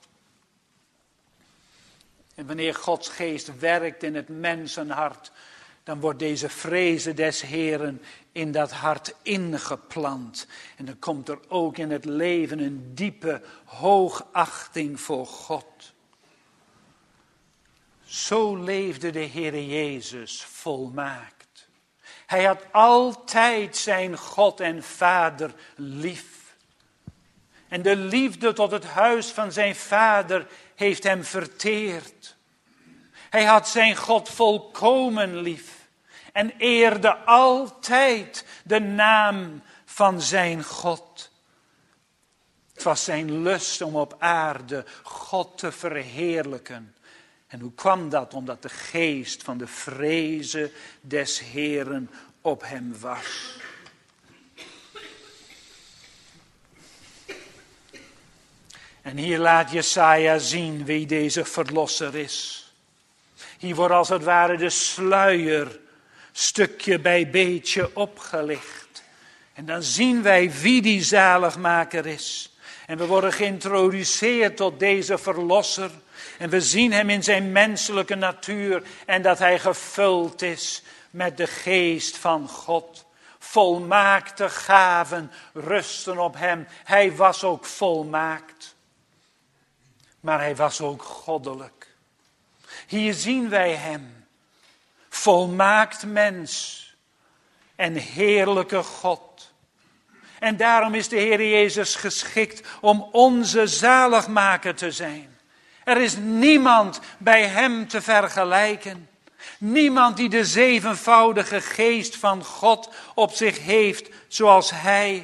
En wanneer Gods geest werkt in het mensenhart, dan wordt deze vreze des Heeren in dat hart ingeplant. En dan komt er ook in het leven een diepe hoogachting voor God. Zo leefde de Heere Jezus volmaakt. Hij had altijd zijn God en Vader lief. En de liefde tot het huis van zijn Vader heeft hem verteerd. Hij had zijn God volkomen lief. En eerde altijd de naam van zijn God. Het was zijn lust om op aarde God te verheerlijken. En hoe kwam dat? Omdat de geest van de vrezen des Heeren op hem was. En hier laat Jesaja zien wie deze verlosser is. Hier wordt als het ware de sluier stukje bij beetje opgelicht. En dan zien wij wie die zaligmaker is. En we worden geïntroduceerd tot deze verlosser. En we zien hem in zijn menselijke natuur. En dat hij gevuld is met de geest van God. Volmaakte gaven rusten op hem. Hij was ook volmaakt. Maar hij was ook goddelijk. Hier zien wij hem. Volmaakt mens. En heerlijke God. En daarom is de Heer Jezus geschikt om onze zaligmaker te zijn. Er is niemand bij hem te vergelijken. Niemand die de zevenvoudige geest van God op zich heeft zoals hij.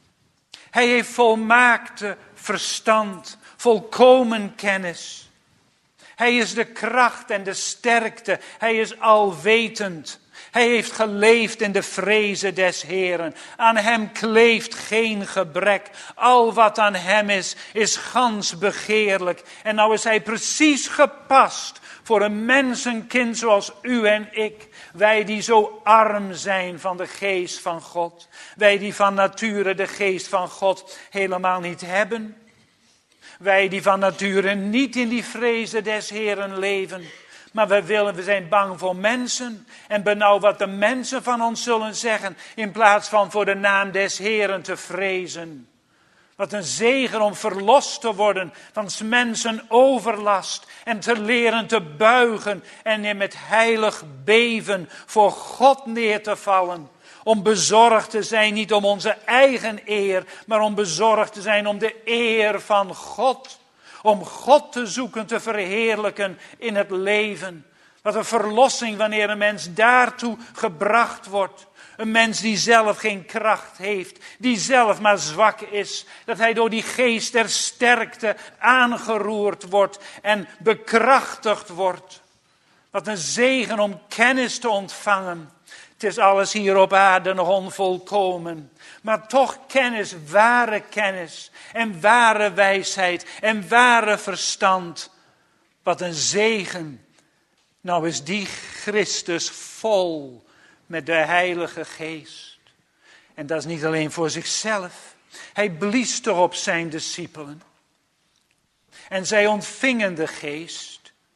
Hij heeft volmaakte verstand, volkomen kennis. Hij is de kracht en de sterkte. Hij is alwetend. Hij heeft geleefd in de vrezen des Heeren. Aan hem kleeft geen gebrek. Al wat aan hem is, is gans begeerlijk. En nou is hij precies gepast voor een mensenkind zoals u en ik. Wij die zo arm zijn van de geest van God. Wij die van nature de geest van God helemaal niet hebben. Wij die van nature niet in die vrezen des Heeren leven. Maar we willen, we zijn bang voor mensen. En benauwd wat de mensen van ons zullen zeggen. In plaats van voor de naam des Heeren te vrezen. Wat een zegen om verlost te worden van 's mensen overlast. En te leren te buigen. En met heilig beven voor God neer te vallen. Om bezorgd te zijn, niet om onze eigen eer. Maar om bezorgd te zijn om de eer van God. Om God te zoeken, te verheerlijken in het leven. Wat een verlossing wanneer een mens daartoe gebracht wordt. Een mens die zelf geen kracht heeft. Die zelf maar zwak is. Dat hij door die geest der sterkte aangeroerd wordt. En bekrachtigd wordt. Wat een zegen om kennis te ontvangen. Het is alles hier op aarde nog onvolkomen. Maar toch kennis, ware kennis. En ware wijsheid. En ware verstand. Wat een zegen. Nou is die Christus vol met de Heilige Geest. En dat is niet alleen voor zichzelf. Hij blies toch op zijn discipelen. En zij ontvingen de Geest.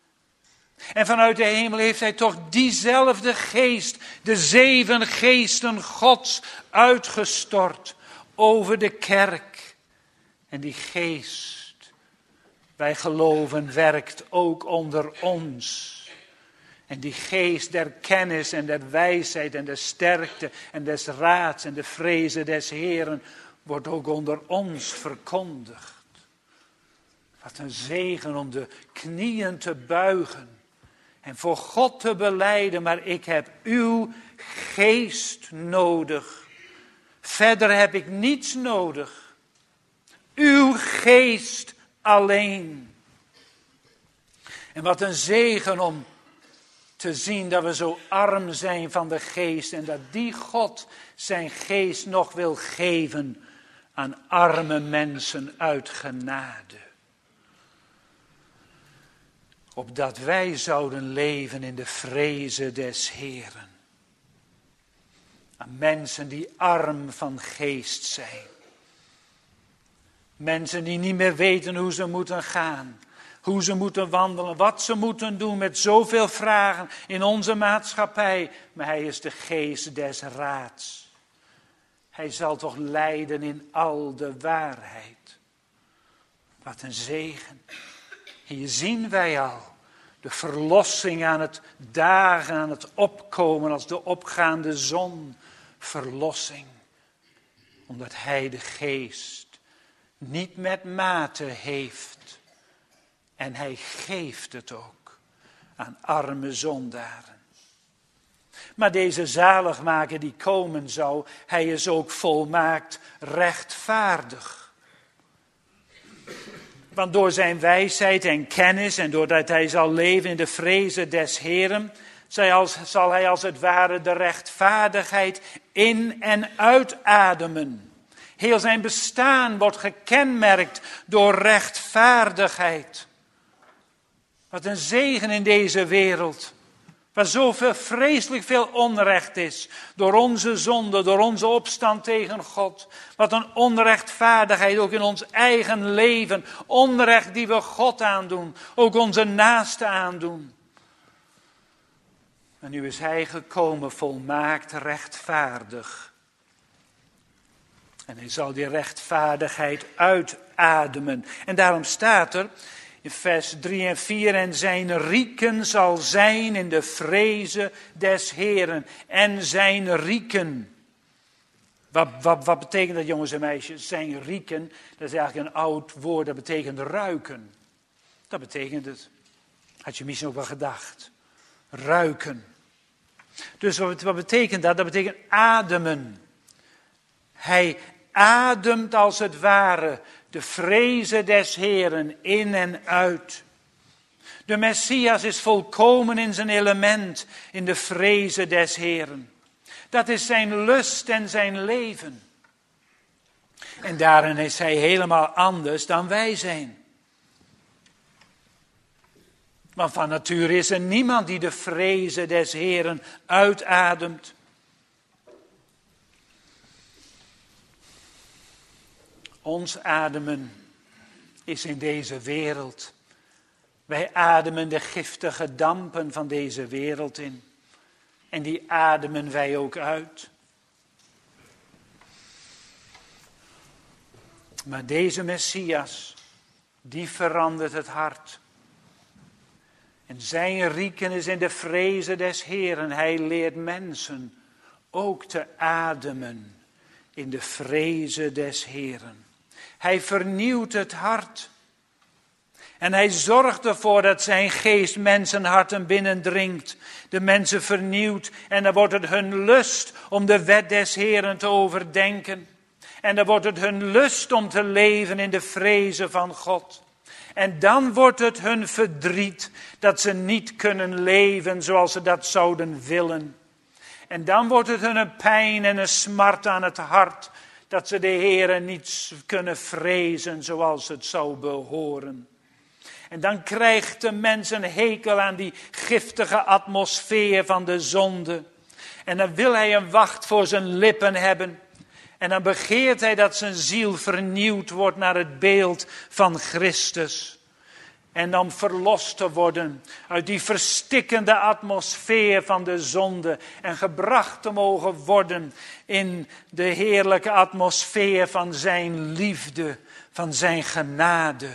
En vanuit de hemel heeft hij toch diezelfde geest, de zeven geesten Gods, uitgestort over de kerk. En die geest, wij geloven, werkt ook onder ons. En die geest der kennis en der wijsheid en der sterkte en des raads en de vrezen des Heeren wordt ook onder ons verkondigd. Wat een zegen om de knieën te buigen. En voor God te belijden, maar ik heb uw geest nodig. Verder heb ik niets nodig. Uw geest alleen. En wat een zegen om te zien dat we zo arm zijn van de geest. En dat die God zijn geest nog wil geven aan arme mensen uit genade. Opdat wij zouden leven in de vrezen des Heeren. Aan mensen die arm van geest zijn. Mensen die niet meer weten hoe ze moeten gaan. Hoe ze moeten wandelen. Wat ze moeten doen met zoveel vragen in onze maatschappij. Maar hij is de geest des raads. Hij zal toch leiden in al de waarheid. Wat een zegen. Hier zien wij al de verlossing aan het dagen, aan het opkomen als de opgaande zon. Verlossing. Omdat hij de geest niet met mate heeft. En hij geeft het ook aan arme zondaren. Maar deze zaligmaker die komen zou, hij is ook volmaakt rechtvaardig. Want door zijn wijsheid en kennis en doordat hij zal leven in de vrezen des Heeren, zal hij als het ware de rechtvaardigheid in- en uitademen. Heel zijn bestaan wordt gekenmerkt door rechtvaardigheid. Wat een zegen in deze wereld. Waar zoveel vreselijk veel onrecht is. Door onze zonde, door onze opstand tegen God. Wat een onrechtvaardigheid ook in ons eigen leven. Onrecht die we God aandoen. Ook onze naasten aandoen. En nu is hij gekomen volmaakt rechtvaardig. En hij zal die rechtvaardigheid uitademen. En daarom staat er in vers drie en vier. En zijn rieken zal zijn in de vrezen des Heeren. En zijn rieken. Wat, wat, wat betekent dat, jongens en meisjes? Zijn rieken, dat is eigenlijk een oud woord. Dat betekent ruiken. Dat betekent het. Had je misschien ook wel gedacht. Ruiken. Dus wat, wat betekent dat? Dat betekent ademen. Hij ademt als het ware de vrezen des Heeren in en uit. De Messias is volkomen in zijn element in de vrezen des Heeren. Dat is zijn lust en zijn leven. En daarin is hij helemaal anders dan wij zijn. Want van nature is er niemand die de vrezen des Heeren uitademt. Ons ademen is in deze wereld. Wij ademen de giftige dampen van deze wereld in. En die ademen wij ook uit. Maar deze Messias, die verandert het hart. En zijn rieken is in de vrezen des Heeren. Hij leert mensen ook te ademen in de vrezen des Heeren. Hij vernieuwt het hart. En hij zorgt ervoor dat zijn geest mensenharten binnendringt. De mensen vernieuwt en dan wordt het hun lust om de wet des Heeren te overdenken. En dan wordt het hun lust om te leven in de vrezen van God. En dan wordt het hun verdriet dat ze niet kunnen leven zoals ze dat zouden willen. En dan wordt het hun een pijn en een smart aan het hart dat ze de Heere niet kunnen vrezen zoals het zou behoren. En dan krijgt de mens een hekel aan die giftige atmosfeer van de zonde. En dan wil hij een wacht voor zijn lippen hebben. En dan begeert hij dat zijn ziel vernieuwd wordt naar het beeld van Christus. En dan verlost te worden uit die verstikkende atmosfeer van de zonde. En gebracht te mogen worden in de heerlijke atmosfeer van zijn liefde, van zijn genade.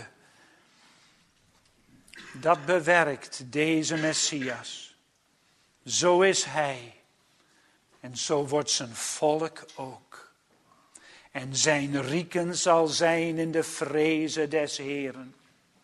Dat bewerkt deze Messias. Zo is hij. En zo wordt zijn volk ook. En zijn rieken zal zijn in de vrezen des Heeren.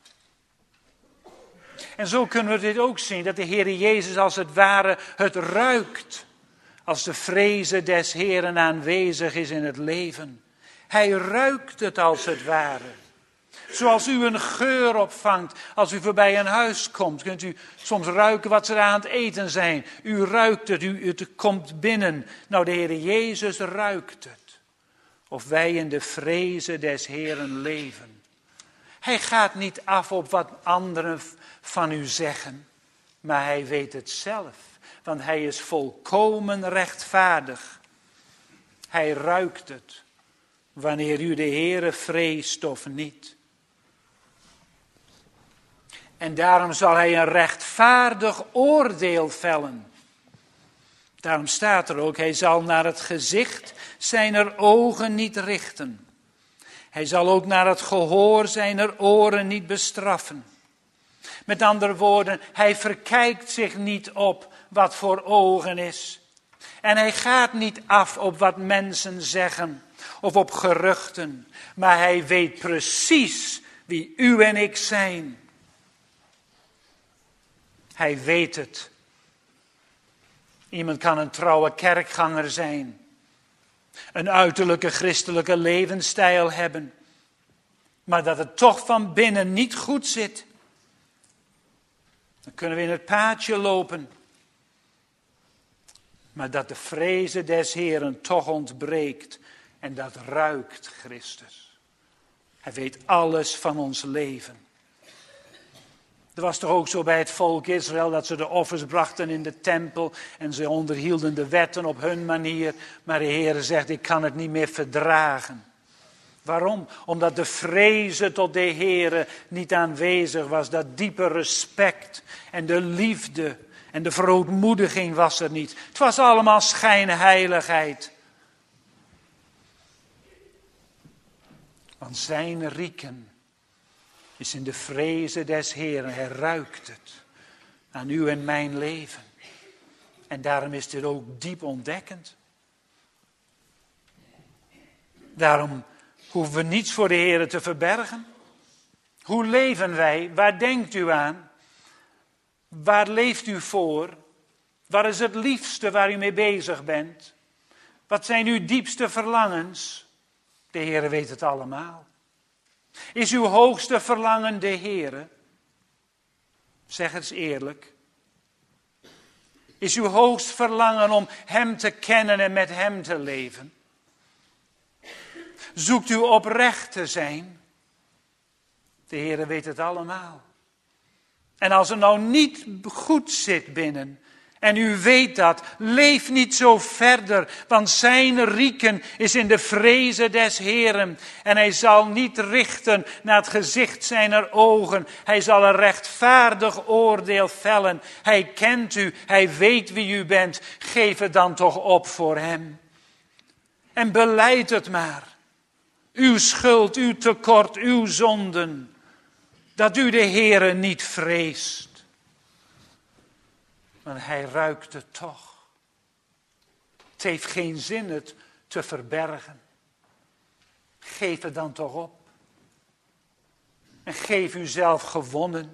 En zo kunnen we dit ook zien, dat de Heer Jezus als het ware het ruikt. Als de vrezen des Heeren aanwezig is in het leven. Hij ruikt het als het ware. Zoals u een geur opvangt als u voorbij een huis komt. Kunt u soms ruiken wat ze er aan het eten zijn. U ruikt het, u, het komt binnen. Nou, de Heer Jezus ruikt het. Of wij in de vrezen des Heeren leven. Hij gaat niet af op wat anderen van u zeggen. Maar hij weet het zelf. Want hij is volkomen rechtvaardig. Hij ruikt het. Wanneer u de Heere vreest of niet. En daarom zal hij een rechtvaardig oordeel vellen. Daarom staat er ook, hij zal naar het gezicht zijner ogen niet richten. Hij zal ook naar het gehoor zijner oren niet bestraffen. Met andere woorden, hij verkijkt zich niet op wat voor ogen is. En hij gaat niet af op wat mensen zeggen of op geruchten. Maar hij weet precies wie u en ik zijn. Hij weet het. Iemand kan een trouwe kerkganger zijn. Een uiterlijke christelijke levensstijl hebben. Maar dat het toch van binnen niet goed zit. Dan kunnen we in het paadje lopen. Maar dat de vreze des Heeren toch ontbreekt. En dat ruikt Christus. Hij weet alles van ons leven. Er was toch ook zo bij het volk Israël dat ze de offers brachten in de tempel. En ze onderhielden de wetten op hun manier. Maar de Heer zegt, ik kan het niet meer verdragen. Waarom? Omdat de vreze tot de Heer niet aanwezig was. Dat diepe respect en de liefde en de verootmoediging was er niet. Het was allemaal schijnheiligheid. Want zijn rieken is in de vreze des Heeren. Hij ruikt het aan uw en mijn leven. En daarom is dit ook diep ontdekkend. Daarom hoeven we niets voor de Heer te verbergen. Hoe leven wij? Waar denkt u aan? Waar leeft u voor? Wat is het liefste waar u mee bezig bent? Wat zijn uw diepste verlangens? De Heer weet het allemaal. Is uw hoogste verlangen de Heer? Zeg het eens eerlijk. Is uw hoogst verlangen om Hem te kennen en met Hem te leven? Zoekt u oprecht te zijn? De Heer weet het allemaal. En als het nou niet goed zit binnen, en u weet dat, leef niet zo verder, want zijn rieken is in de vreze des Heeren. En hij zal niet richten naar het gezicht zijner ogen. Hij zal een rechtvaardig oordeel vellen. Hij kent u, hij weet wie u bent. Geef het dan toch op voor hem. En belijd het maar. Uw schuld, uw tekort, uw zonden. Dat u de Heere niet vreest. Maar hij ruikt het toch. Het heeft geen zin het te verbergen. Geef het dan toch op. En geef uzelf gewonnen.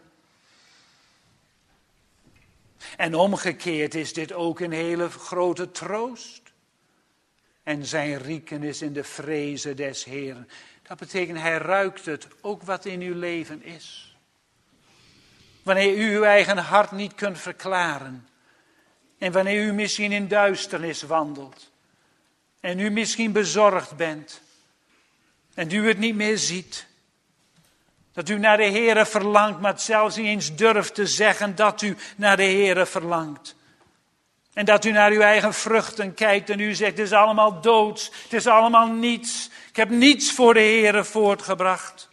En omgekeerd is dit ook een hele grote troost. En zijn rieken is in de vreze des Heeren. Dat betekent, hij ruikt het, ook wat in uw leven is. Wanneer u uw eigen hart niet kunt verklaren. En wanneer u misschien in duisternis wandelt. En u misschien bezorgd bent. En u het niet meer ziet. Dat u naar de Heere verlangt, maar het zelfs niet eens durft te zeggen dat u naar de Heere verlangt. En dat u naar uw eigen vruchten kijkt en u zegt, het is allemaal doods. Het is allemaal niets. Ik heb niets voor de Heere voortgebracht.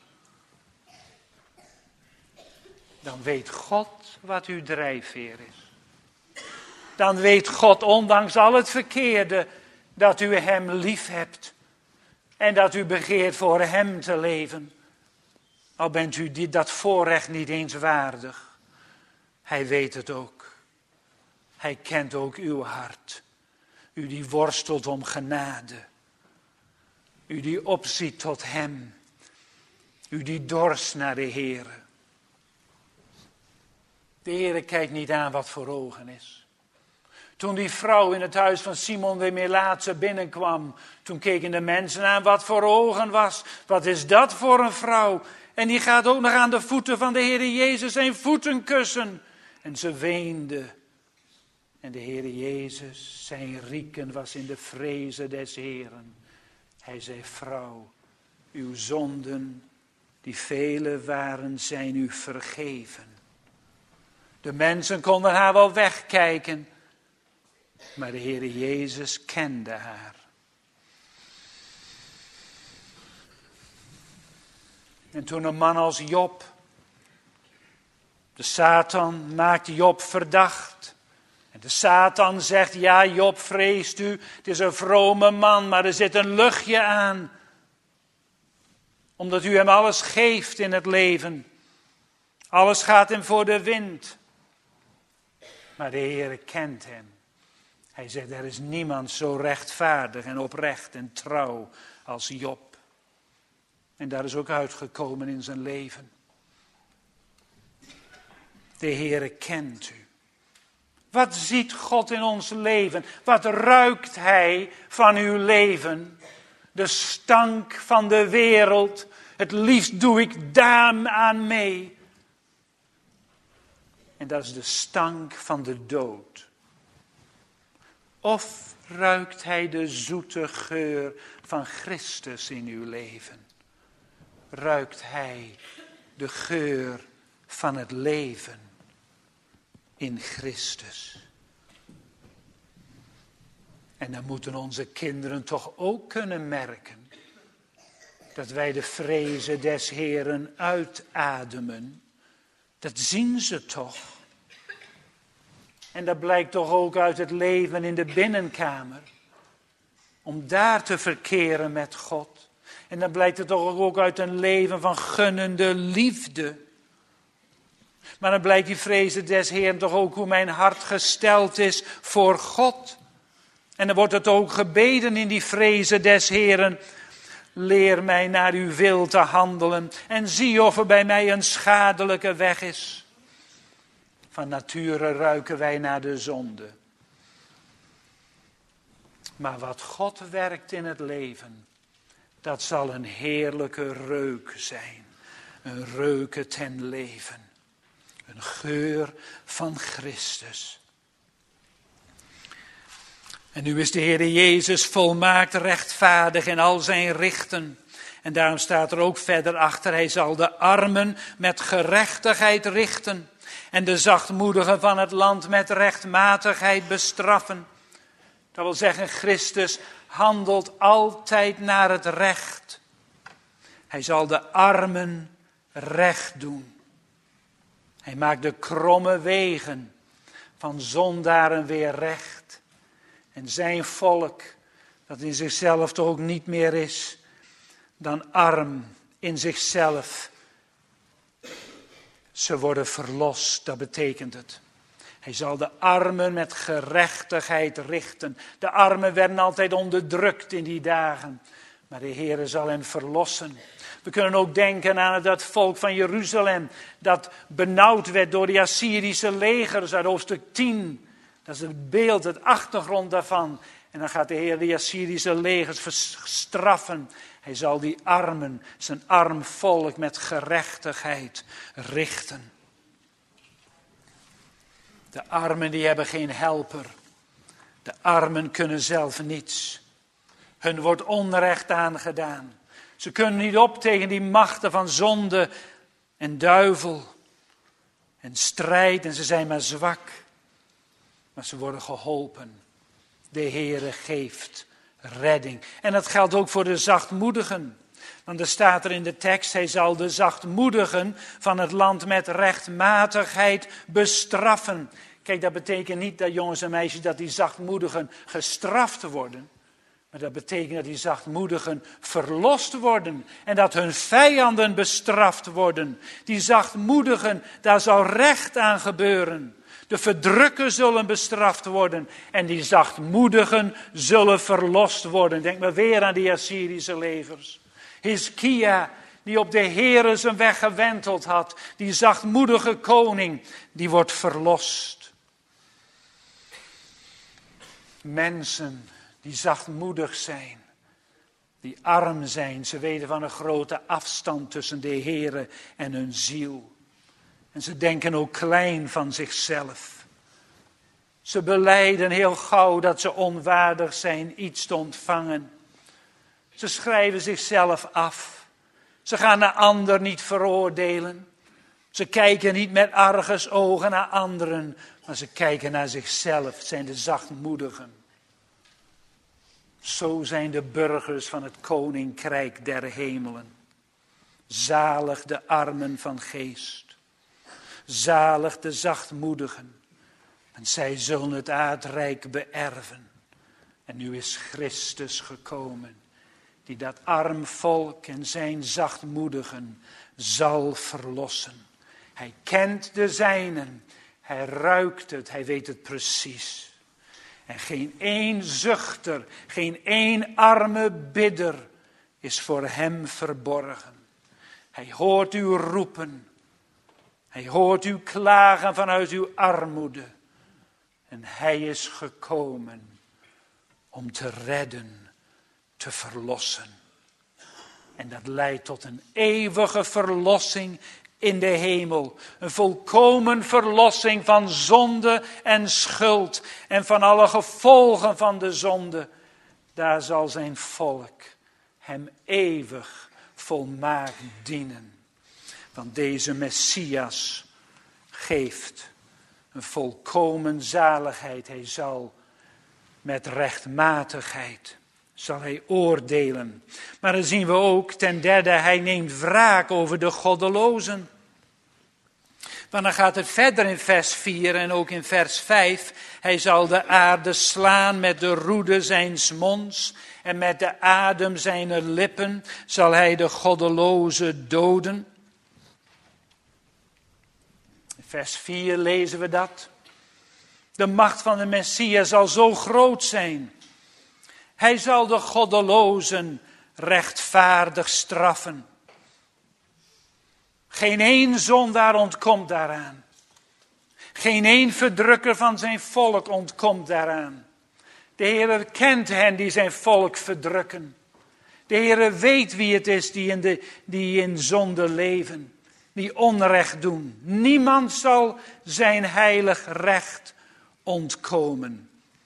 Dan weet God wat uw drijfveer is. Dan weet God, ondanks al het verkeerde, dat u hem lief hebt. En dat u begeert voor hem te leven. Al bent u die, dat voorrecht niet eens waardig. Hij weet het ook. Hij kent ook uw hart. U die worstelt om genade. U die opziet tot hem. U die dorst naar de Heere. De Heere kijkt niet aan wat voor ogen is. Toen die vrouw in het huis van Simon de Melaatse binnenkwam, toen keken de mensen aan wat voor ogen was. Wat is dat voor een vrouw? En die gaat ook nog aan de voeten van de Heere Jezus zijn voeten kussen. En ze weende. En de Heere Jezus, zijn rieken was in de vreze des Heeren. Hij zei, vrouw, uw zonden, die vele waren, zijn u vergeven. De mensen konden haar wel wegkijken, maar de Heere Jezus kende haar. En toen een man als Job, de Satan maakt Job verdacht. En de Satan zegt, ja Job, vreest u, het is een vrome man, maar er zit een luchtje aan. Omdat u hem alles geeft in het leven. Alles gaat hem voor de wind. Maar de Heere kent hem. Hij zegt, er is niemand zo rechtvaardig en oprecht en trouw als Job. En daar is ook uitgekomen in zijn leven. De Heere kent u. Wat ziet God in ons leven? Wat ruikt hij van uw leven? De stank van de wereld. Het liefst doe ik daar aan mee. En dat is de stank van de dood. Of ruikt hij de zoete geur van Christus in uw leven? Ruikt hij de geur van het leven in Christus? En dan moeten onze kinderen toch ook kunnen merken dat wij de vrezen des Heeren uitademen. Dat zien ze toch. En dat blijkt toch ook uit het leven in de binnenkamer. Om daar te verkeren met God. En dan blijkt het toch ook uit een leven van gunnende liefde. Maar dan blijkt die vrezen des Heeren toch ook hoe mijn hart gesteld is voor God. En dan wordt het ook gebeden in die vrezen des Heeren. Leer mij naar uw wil te handelen. En zie of er bij mij een schadelijke weg is. Van nature ruiken wij naar de zonde. Maar wat God werkt in het leven, dat zal een heerlijke reuk zijn. Een reuken ten leven. Een geur van Christus. En nu is de Heer Jezus volmaakt rechtvaardig in al zijn richten. En daarom staat er ook verder achter, hij zal de armen met gerechtigheid richten. En de zachtmoedigen van het land met rechtmatigheid bestraffen. Dat wil zeggen, Christus handelt altijd naar het recht. Hij zal de armen recht doen. Hij maakt de kromme wegen van zondaren weer recht. En zijn volk, dat in zichzelf toch ook niet meer is dan arm in zichzelf. Ze worden verlost, dat betekent het. Hij zal de armen met gerechtigheid richten. De armen werden altijd onderdrukt in die dagen. Maar de Heere zal hen verlossen. We kunnen ook denken aan dat volk van Jeruzalem. Dat benauwd werd door die Assyrische legers uit hoofdstuk tien. Dat is het beeld, het achtergrond daarvan. En dan gaat de Heer die Assyrische legers straffen. Hij zal die armen, zijn arm volk met gerechtigheid richten. De armen die hebben geen helper. De armen kunnen zelf niets. Hun wordt onrecht aangedaan. Ze kunnen niet op tegen die machten van zonde en duivel en strijd en ze zijn maar zwak. Maar ze worden geholpen. De Heere geeft redding. En dat geldt ook voor de zachtmoedigen. Want er staat er in de tekst, hij zal de zachtmoedigen van het land met rechtmatigheid bestraffen. Kijk, dat betekent niet dat jongens en meisjes, dat die zachtmoedigen gestraft worden. Maar dat betekent dat die zachtmoedigen verlost worden. En dat hun vijanden bestraft worden. Die zachtmoedigen, daar zal recht aan gebeuren. De verdrukkers zullen bestraft worden. En die zachtmoedigen zullen verlost worden. Denk maar weer aan die Assyrische legers. Hiskia, die op de Heere zijn weg gewenteld had. Die zachtmoedige koning, die wordt verlost. Mensen die zachtmoedig zijn. Die arm zijn. Ze weten van een grote afstand tussen de Heere en hun ziel. En ze denken ook klein van zichzelf. Ze belijden heel gauw dat ze onwaardig zijn iets te ontvangen. Ze schrijven zichzelf af. Ze gaan een ander niet veroordelen. Ze kijken niet met argusogen naar anderen, maar ze kijken naar zichzelf. Het zijn de zachtmoedigen. Zo zijn de burgers van het koninkrijk der hemelen. Zalig de armen van geest. Zalig de zachtmoedigen. En zij zullen het aardrijk beërven. En nu is Christus gekomen. Die dat arm volk en zijn zachtmoedigen zal verlossen. Hij kent de zijnen. Hij ruikt het. Hij weet het precies. En geen één zuchter, geen één arme bidder is voor hem verborgen. Hij hoort u roepen. Hij hoort u klagen vanuit uw armoede. En hij is gekomen om te redden, te verlossen. En dat leidt tot een eeuwige verlossing in de hemel. Een volkomen verlossing van zonde en schuld. En van alle gevolgen van de zonde. Daar zal zijn volk hem eeuwig volmaakt dienen. Want deze Messias geeft een volkomen zaligheid. Hij zal met rechtmatigheid zal hij oordelen. Maar dan zien we ook ten derde, hij neemt wraak over de goddelozen. Want dan gaat het verder in vers vier en ook in vers vijf. Hij zal de aarde slaan met de roede zijns monds. En met de adem zijner lippen zal hij de goddelozen doden. In vers vier lezen we dat. De macht van de Messias zal zo groot zijn. Hij zal de goddelozen rechtvaardig straffen. Geen één zondaar ontkomt daaraan. Geen één verdrukker van zijn volk ontkomt daaraan. De Heere kent hen die zijn volk verdrukken. De Heere weet wie het is die in, de, die in zonde leven. Die onrecht doen. Niemand zal zijn heilig recht ontkomen.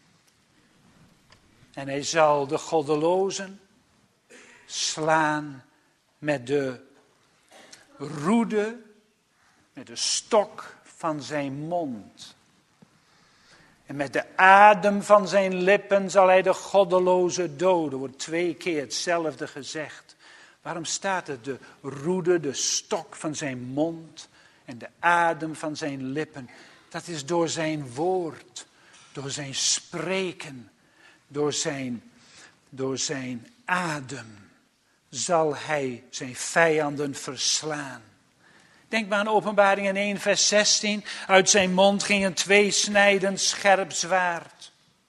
En hij zal de goddelozen slaan met de roede, met de stok van zijn mond. En met de adem van zijn lippen zal hij de goddelozen doden. Er wordt twee keer hetzelfde gezegd. Waarom staat er de roede, de stok van zijn mond en de adem van zijn lippen? Dat is door zijn woord, door zijn spreken, door zijn, door zijn adem zal hij zijn vijanden verslaan. Denk maar aan Openbaringen één vers zestien. Uit zijn mond ging een tweesnijdend scherp zwaard.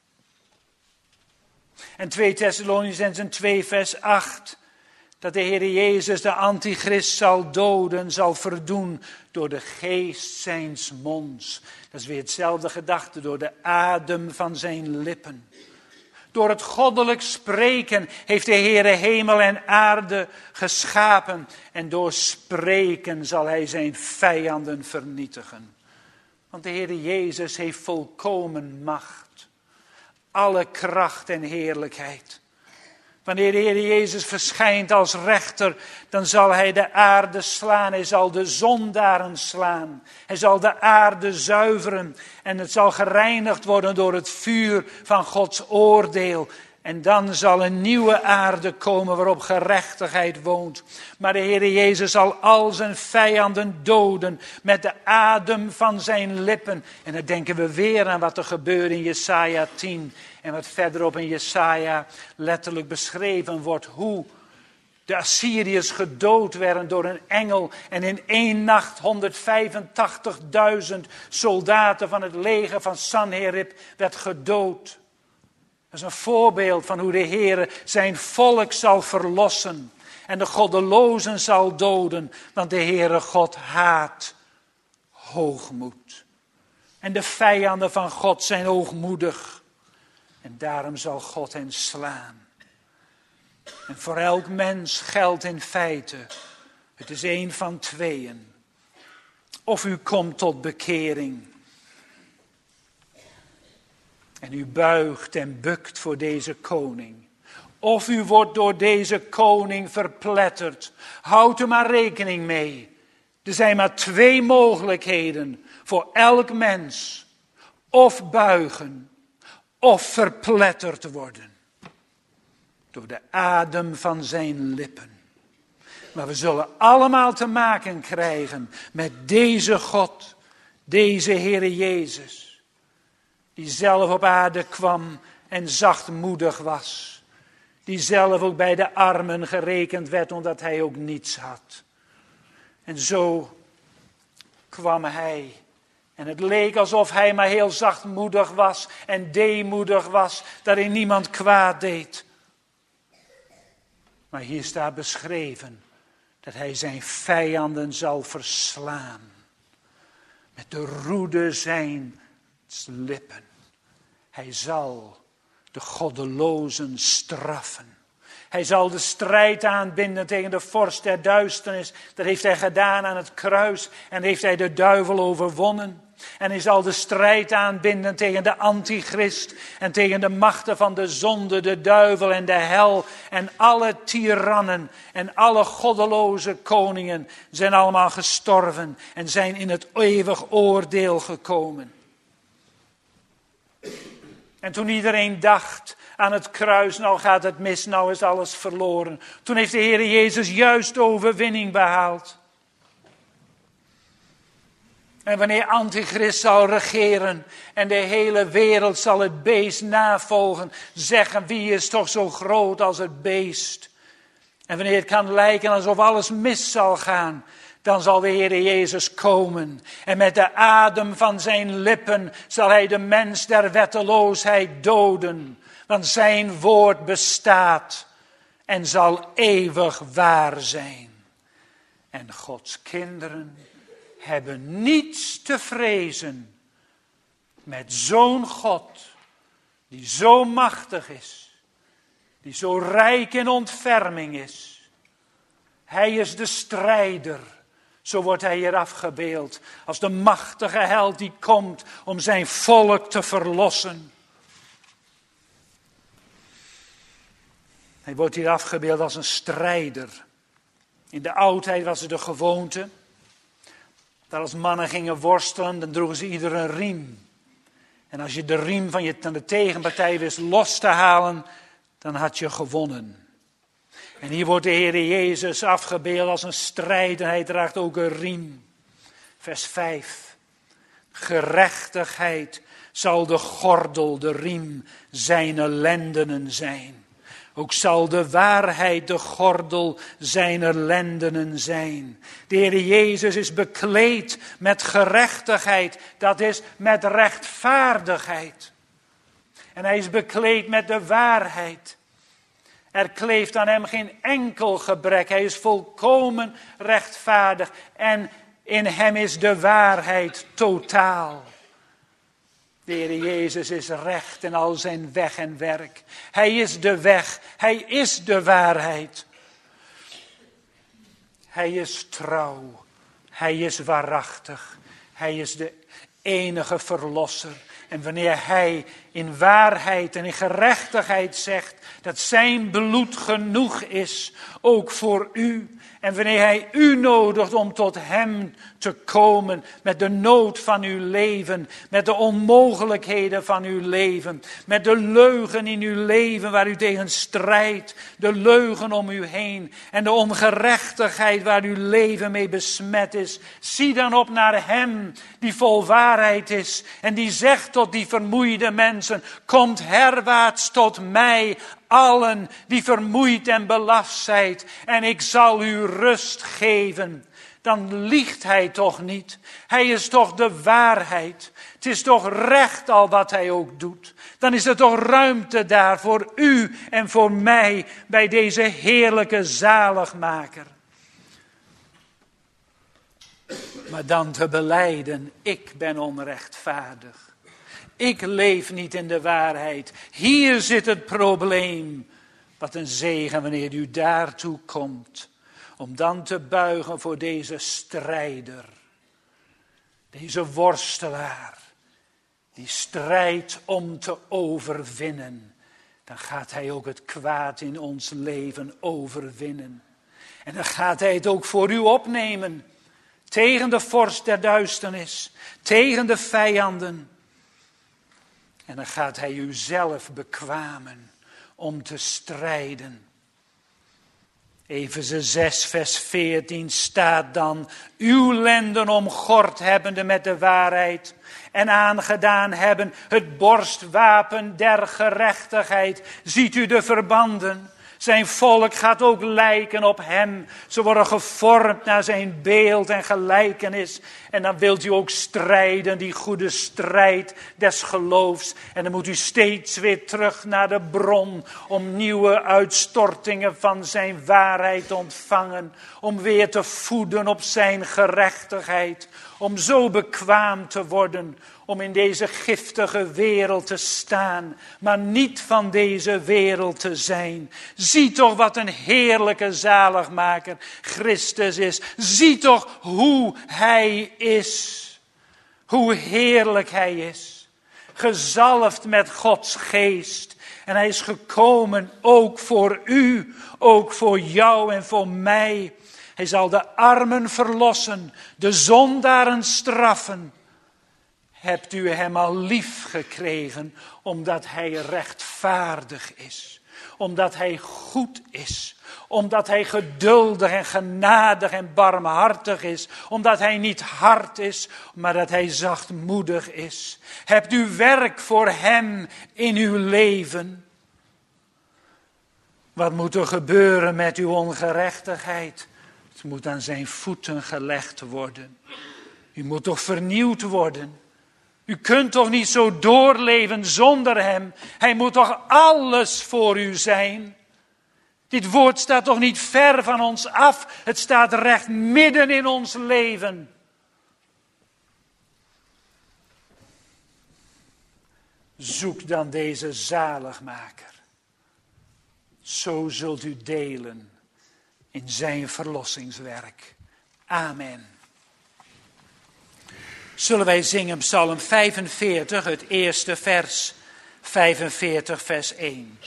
En twee Thessalonicenzen twee vers acht. Dat de Heer Jezus de antichrist zal doden, zal verdoen door de geest zijns monds. Dat is weer hetzelfde gedachte, door de adem van zijn lippen. Door het goddelijk spreken heeft de Heere hemel en aarde geschapen. En door spreken zal hij zijn vijanden vernietigen. Want de Heere Jezus heeft volkomen macht. Alle kracht en heerlijkheid. Wanneer de Heer Jezus verschijnt als rechter, dan zal hij de aarde slaan. Hij zal de zondaren slaan. Hij zal de aarde zuiveren. En het zal gereinigd worden door het vuur van Gods oordeel. En dan zal een nieuwe aarde komen waarop gerechtigheid woont. Maar de Heer Jezus zal al zijn vijanden doden met de adem van zijn lippen. En dan denken we weer aan wat er gebeurde in Jesaja tien. En wat verderop in Jesaja letterlijk beschreven wordt. Hoe de Assyriërs gedood werden door een engel. En in één nacht honderdvijfentachtigduizend soldaten van het leger van Sanherib werd gedood. Dat is een voorbeeld van hoe de Heer zijn volk zal verlossen. En de goddelozen zal doden. Want de Heere God haat hoogmoed. En de vijanden van God zijn hoogmoedig. En daarom zal God hen slaan. En voor elk mens geldt in feite, het is één van tweeën. Of u komt tot bekering. En u buigt en bukt voor deze koning. Of u wordt door deze koning verpletterd. Houd er maar rekening mee. Er zijn maar twee mogelijkheden voor elk mens. Of buigen. Of verpletterd worden. Door de adem van zijn lippen. Maar we zullen allemaal te maken krijgen met deze God. Deze Heere Jezus. Die zelf op aarde kwam en zachtmoedig was. Die zelf ook bij de armen gerekend werd omdat hij ook niets had. En zo kwam hij. En het leek alsof hij maar heel zachtmoedig was en deemoedig was. Dat hij niemand kwaad deed. Maar hier staat beschreven dat hij zijn vijanden zal verslaan. Met de roede zijn lippen. Hij zal de goddelozen straffen. Hij zal de strijd aanbinden tegen de vorst der duisternis. Dat heeft hij gedaan aan het kruis en heeft hij de duivel overwonnen. En hij zal de strijd aanbinden tegen de antichrist en tegen de machten van de zonde, de duivel en de hel. En alle tirannen en alle goddeloze koningen zijn allemaal gestorven en zijn in het eeuwig oordeel gekomen. En toen iedereen dacht aan het kruis, nou gaat het mis, nou is alles verloren. Toen heeft de Heer Jezus juist de overwinning behaald. En wanneer Antichrist zal regeren en de hele wereld zal het beest navolgen, zeggen wie is toch zo groot als het beest. En wanneer het kan lijken alsof alles mis zal gaan, dan zal de Heer Jezus komen. En met de adem van zijn lippen zal hij de mens der wetteloosheid doden. Want zijn woord bestaat en zal eeuwig waar zijn. En Gods kinderen hebben niets te vrezen met zo'n God die zo machtig is, die zo rijk in ontferming is. Hij is de strijder, zo wordt hij hier afgebeeld, als de machtige held die komt om zijn volk te verlossen. Hij wordt hier afgebeeld als een strijder. In de oudheid was het de gewoonte dat als mannen gingen worstelen, dan droegen ze ieder een riem. En als je de riem van, je, van de tegenpartij wist los te halen, dan had je gewonnen. En hier wordt de Heer Jezus afgebeeld als een strijder. Hij draagt ook een riem. Vers vijf. Gerechtigheid zal de gordel, de riem, zijner lendenen zijn. Ook zal de waarheid de gordel zijner lendenen zijn. De Heer Jezus is bekleed met gerechtigheid. Dat is met rechtvaardigheid. En hij is bekleed met de waarheid. Er kleeft aan hem geen enkel gebrek. Hij is volkomen rechtvaardig. En in hem is de waarheid totaal. De Heer Jezus is recht in al zijn weg en werk. Hij is de weg. Hij is de waarheid. Hij is trouw. Hij is waarachtig. Hij is de enige verlosser. En wanneer hij in waarheid en in gerechtigheid zegt dat zijn bloed genoeg is, ook voor u. En wanneer hij u nodigt om tot hem te komen met de nood van uw leven, met de onmogelijkheden van uw leven, met de leugen in uw leven waar u tegen strijdt, de leugen om u heen en de ongerechtigheid waar uw leven mee besmet is. Zie dan op naar hem die vol waarheid is en die zegt tot die vermoeide mensen, komt herwaarts tot mij, allen die vermoeid en belast zijt, en ik zal u rust geven. Dan liegt hij toch niet. Hij is toch de waarheid. Het is toch recht al wat hij ook doet. Dan is er toch ruimte daar voor u en voor mij bij deze heerlijke zaligmaker. Maar dan te belijden, ik ben onrechtvaardig. Ik leef niet in de waarheid. Hier zit het probleem. Wat een zegen wanneer u daartoe komt. Om dan te buigen voor deze strijder. Deze worstelaar. Die strijdt om te overwinnen. Dan gaat hij ook het kwaad in ons leven overwinnen. En dan gaat hij het ook voor u opnemen. Tegen de vorst der duisternis. Tegen de vijanden. En dan gaat hij u zelf bekwamen om te strijden. Efeze zes vers veertien staat dan, uw lenden omgord hebbende met de waarheid en aangedaan hebben het borstwapen der gerechtigheid. Ziet u de verbanden? Zijn volk gaat ook lijken op hem. Ze worden gevormd naar zijn beeld en gelijkenis. En dan wilt u ook strijden, die goede strijd des geloofs. En dan moet u steeds weer terug naar de bron. Om nieuwe uitstortingen van zijn waarheid te ontvangen. Om weer te voeden op zijn gerechtigheid. om zo bekwaam te worden, om in deze giftige wereld te staan, maar niet van deze wereld te zijn. Zie toch wat een heerlijke zaligmaker Christus is. Zie toch hoe Hij is. Hoe heerlijk Hij is. Gezalfd met Gods geest. En Hij is gekomen ook voor u, ook voor jou en voor mij. Hij zal de armen verlossen, de zondaren straffen. Hebt u Hem al lief gekregen, omdat Hij rechtvaardig is. Omdat Hij goed is. Omdat Hij geduldig en genadig en barmhartig is. Omdat Hij niet hard is, maar dat Hij zachtmoedig is. Hebt u werk voor Hem in uw leven? Wat moet er gebeuren met uw ongerechtigheid? Het moet aan zijn voeten gelegd worden. U moet toch vernieuwd worden? U kunt toch niet zo doorleven zonder Hem? Hij moet toch alles voor u zijn? Dit woord staat toch niet ver van ons af? Het staat recht midden in ons leven. Zoek dan deze zaligmaker. Zo zult u delen in zijn verlossingswerk. Amen. Zullen wij zingen Psalm vijfenveertig, het eerste vers, vijfenveertig vers één.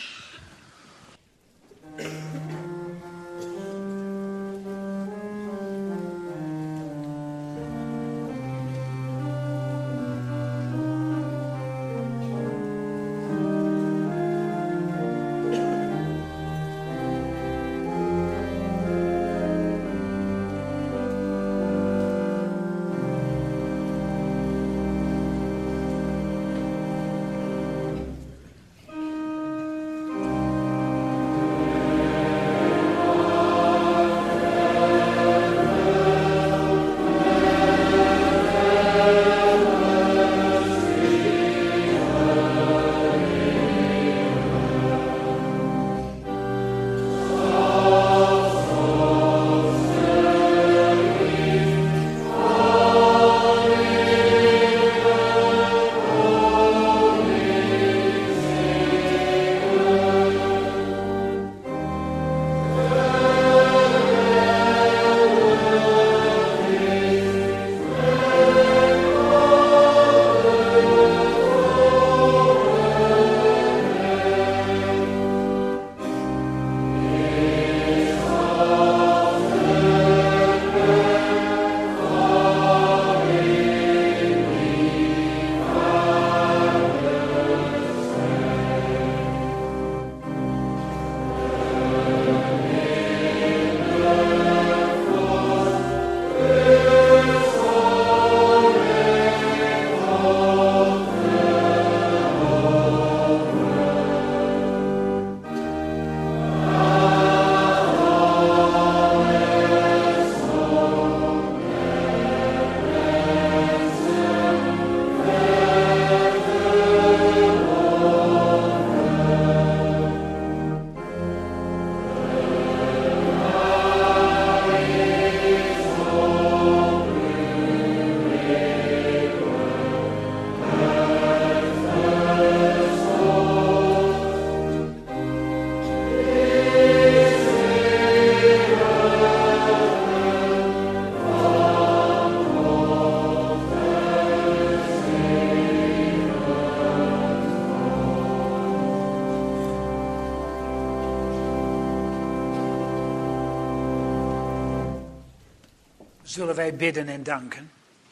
Zullen wij bidden en danken?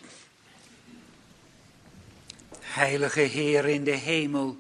Heilige Heer in de hemel,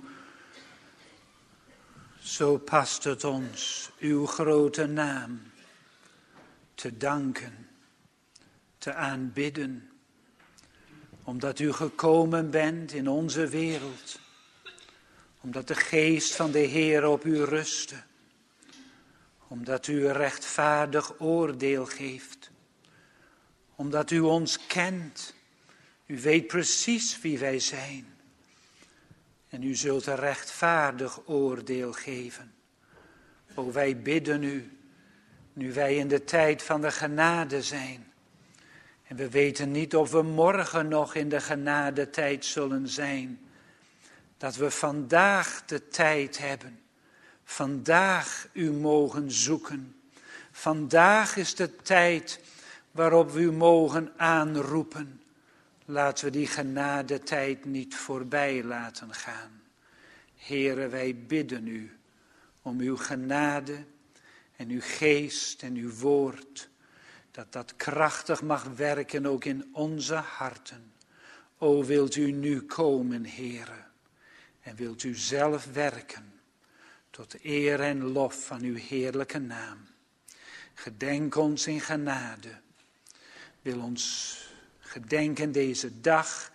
zo past het ons uw grote naam te danken, te aanbidden, omdat u gekomen bent in onze wereld, omdat de geest van de Heer op u rustte, omdat u een rechtvaardig oordeel geeft, omdat u ons kent. U weet precies wie wij zijn. En u zult een rechtvaardig oordeel geven. O, wij bidden u, nu wij in de tijd van de genade zijn. En we weten niet of we morgen nog in de genadetijd zullen zijn. Dat we vandaag de tijd hebben. Vandaag u mogen zoeken. Vandaag is de tijd waarop we u mogen aanroepen. Laten we die genadetijd niet voorbij laten gaan. Heere, wij bidden u om uw genade en uw geest en uw woord. Dat dat krachtig mag werken ook in onze harten. O, wilt u nu komen, Heere. En wilt u zelf werken. Tot eer en lof van uw heerlijke naam. Gedenk ons in genade. Wil ons gedenken deze dag.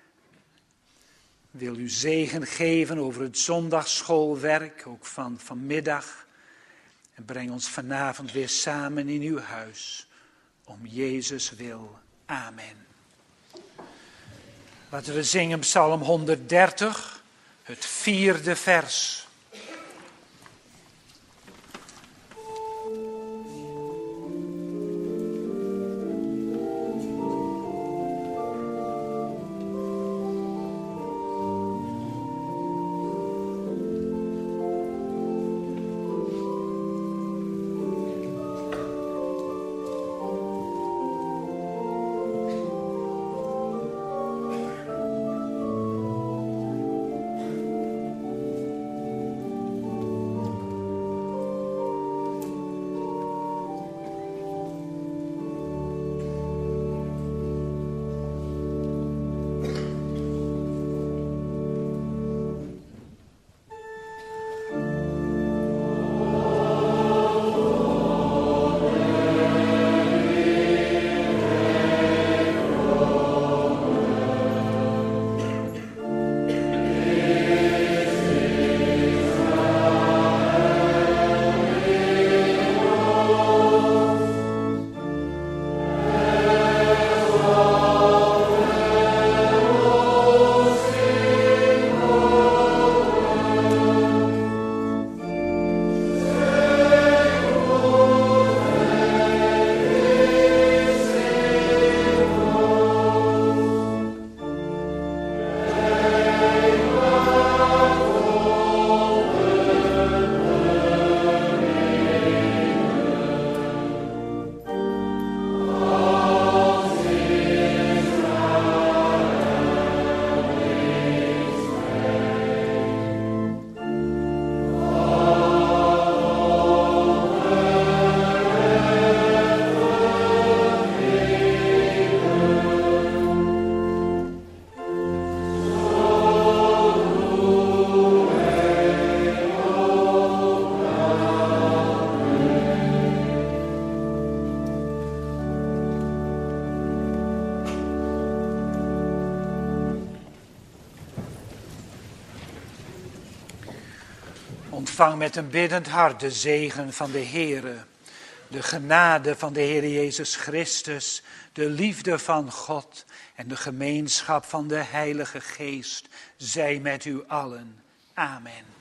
Wil u zegen geven over het zondagsschoolwerk, ook van vanmiddag. En breng ons vanavond weer samen in uw huis. Om Jezus wil. Amen. Laten we zingen Psalm honderddertig, het vierde vers. Ontvang met een biddend hart de zegen van de Heere, de genade van de Heer Jezus Christus, de liefde van God en de gemeenschap van de Heilige Geest zij met u allen. Amen.